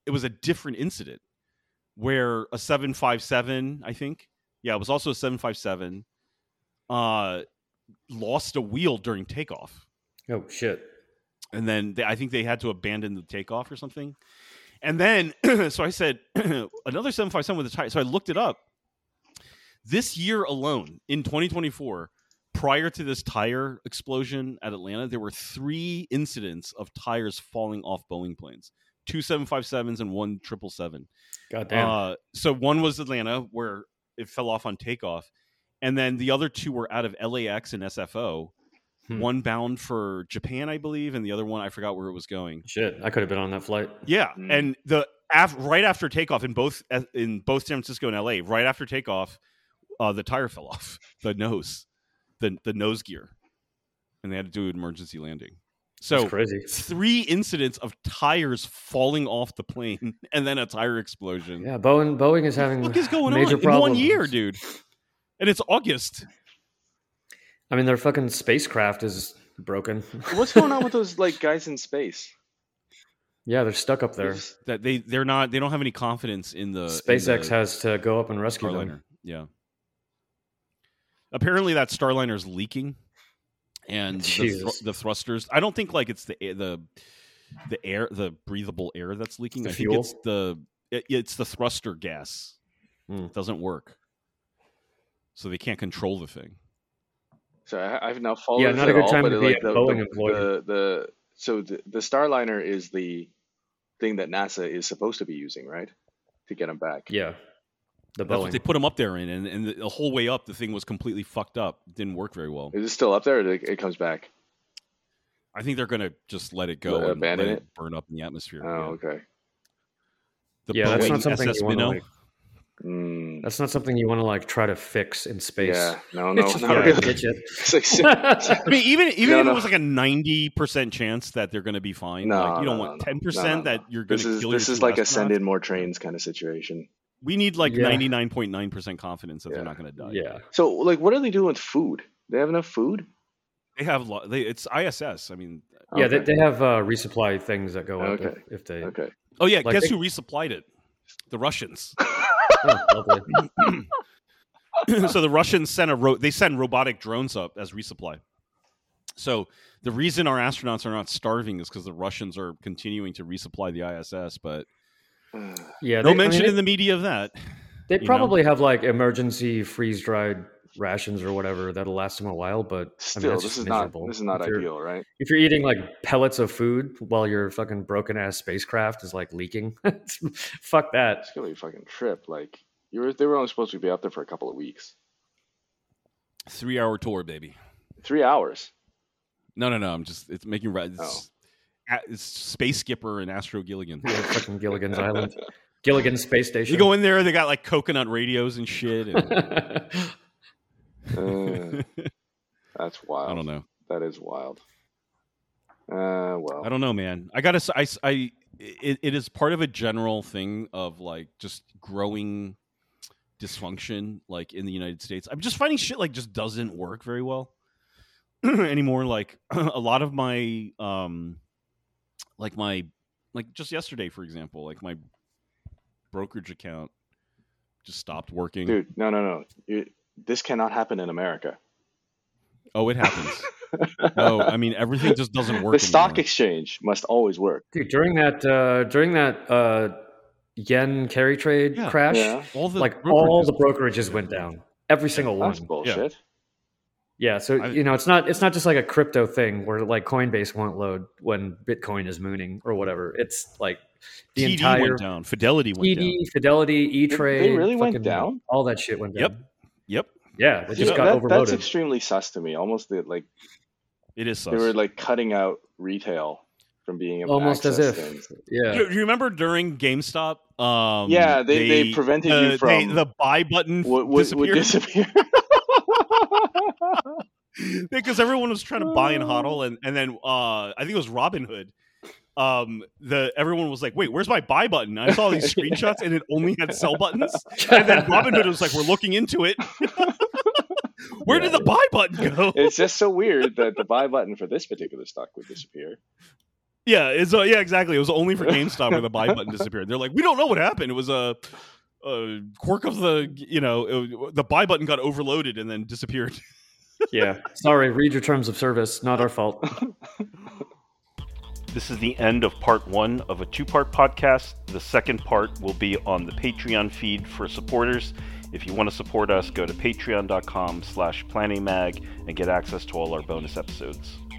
it was a different incident where a seven fifty-seven, I think, yeah, it was also a seven fifty-seven, uh, lost a wheel during takeoff. Oh shit! And then they, I think they had to abandon the takeoff or something. And then, so I said, another seven fifty-seven with a tire. So I looked it up. This year alone, in twenty twenty-four, prior to this tire explosion at Atlanta, there were three incidents of tires falling off Boeing planes. Two seven fifty-sevens and one triple seven. God damn. Uh, so one was Atlanta, where it fell off on takeoff. And then the other two were out of L A X and S F O. Hmm. One bound for Japan, I believe, and the other one, I forgot where it was going. Shit, I could have been on that flight. Yeah, mm. and the af- right after takeoff in both in both San Francisco and L A, right after takeoff, uh, the tire fell off, the nose, the the nose gear, and they had to do an emergency landing. So That's crazy. Three incidents of tires falling off the plane and then a tire explosion. Yeah, Boeing Boeing is having what is going major on problems. in one year, dude? And it's August. I mean, their fucking spacecraft is broken. What's going on with those like guys in space? Yeah, they're stuck up there. That they they're not they don't have any confidence in the SpaceX in the has to go up and rescue Starliner. them. Yeah. Apparently, that Starliner is leaking, and the, thr- the thrusters. I don't think like it's the the the air, the breathable air that's leaking. The I fuel? think it's the it, it's the thruster gas. Mm. It doesn't work, so they can't control the thing. So I, I've now followed. Yeah, not a good all, time but to be like a the, Boeing the, employee. The, the so the, the Starliner is the thing that NASA is supposed to be using, right, to get them back. Yeah, the That's Boeing. what they put them up there in, and and the, the whole way up, the thing was completely fucked up. It didn't work very well. Is it still up there, or it, it comes back? I think they're gonna just let it go Let- and abandon let it? burn up in the atmosphere. Oh, yeah. okay. The Yeah, that's Boeing not something S S you wanna, Minnow. like- Mm, That's not something you want to like try to fix in space. yeah, no, no, It's just not yeah, really. ditch it. It's like, so- I mean, even even No, if no. it was like a ninety percent chance that they're going to be fine, No, like you don't no, want no, ten no, percent no, no. that you're going this to is kill this your is two like a astronauts. send in more trains kind of situation. We need like Yeah. ninety-nine point nine percent confidence that Yeah. they're not going to die. Yeah, So, like, what are they doing with food? They have enough food? They have lo- they, it's I S S. I mean, yeah. They, Okay. they have uh, resupply things that go up Okay. if, if they. Okay. oh yeah, Like guess they- who resupplied it? The Russians. Oh, lovely. So the Russians sent a ro- they send robotic drones up as resupply. So the reason our astronauts are not starving is because the Russians are continuing to resupply the I S S, but Yeah, no they, I mention mean, in the media of that. They you know? probably have like emergency freeze dried rations or whatever that'll last them a while. But I Still, mean, that's this just is not miserable. this is not if you're, ideal, right? If you're eating like pellets of food while your fucking broken ass spacecraft is like leaking, fuck that. It's gonna be a fucking trip. Like, you were, they were only supposed to be up there for a couple of weeks. Three hour tour, baby. Three hours. No, no, no. I'm just it's making right. Oh. It's, a- it's Space Skipper and Astro Gilligan. Yeah, fucking Gilligan's Island, Gilligan's Space Station. You go in there, they got like coconut radios and shit. And, Uh, that's wild. I don't know. That is wild. Uh, well, I don't know, man. I gotta. s- I. s- I- it, it is part of a general thing of like just growing dysfunction, like in the United States. I'm just finding shit like just doesn't work very well anymore. Like a lot of my, um, like my, like just yesterday, for example, like my brokerage account just stopped working. dude, no, no, no. You, this cannot happen in America. Oh, it happens. No, I mean everything just doesn't work. The stock anymore. exchange must always work. Dude, during that uh, during that uh, yen carry trade Yeah. crash, Yeah, all the like all brokerages- the brokerages went down. Every single one. that's bullshit. Yeah, so I- you know, it's not it's not just like a crypto thing where like Coinbase won't load when Bitcoin is mooning or whatever. It's like the T D entire went down. Fidelity went T down. D, Fidelity, E Trade. They really went down? All that shit went down. Yep. Yep. Yeah, they You just know, got that- overloaded. that's extremely sus to me. Almost the, like It is sus. they were like cutting out retail from being able Almost to as access if. things. Yeah. Do you remember during GameStop? Um, Yeah, they- they prevented you uh, from- they- the buy button Would, would, would disappeared disappear. because everyone was trying to buy and hodl, and and then uh, I think it was Robinhood. Um, the everyone was like, "Wait, where's my buy button?" I saw these screenshots, and it only had sell buttons. And then Robinhood was like, "We're looking into it." Where did Yeah. the buy button go? It's just so weird that the buy button for this particular stock would disappear. Yeah, it's uh, yeah, exactly. It was only for GameStop where the buy button disappeared. They're like, we don't know what happened. It was a, a quirk of the, you know, it, the buy button got overloaded and then disappeared. Yeah, sorry. Read your terms of service. Not our fault. This is the end of part one of a two-part podcast. The second part will be on the Patreon feed for supporters. If you want to support us, go to patreon dot com slash planningmag and get access to all our bonus episodes.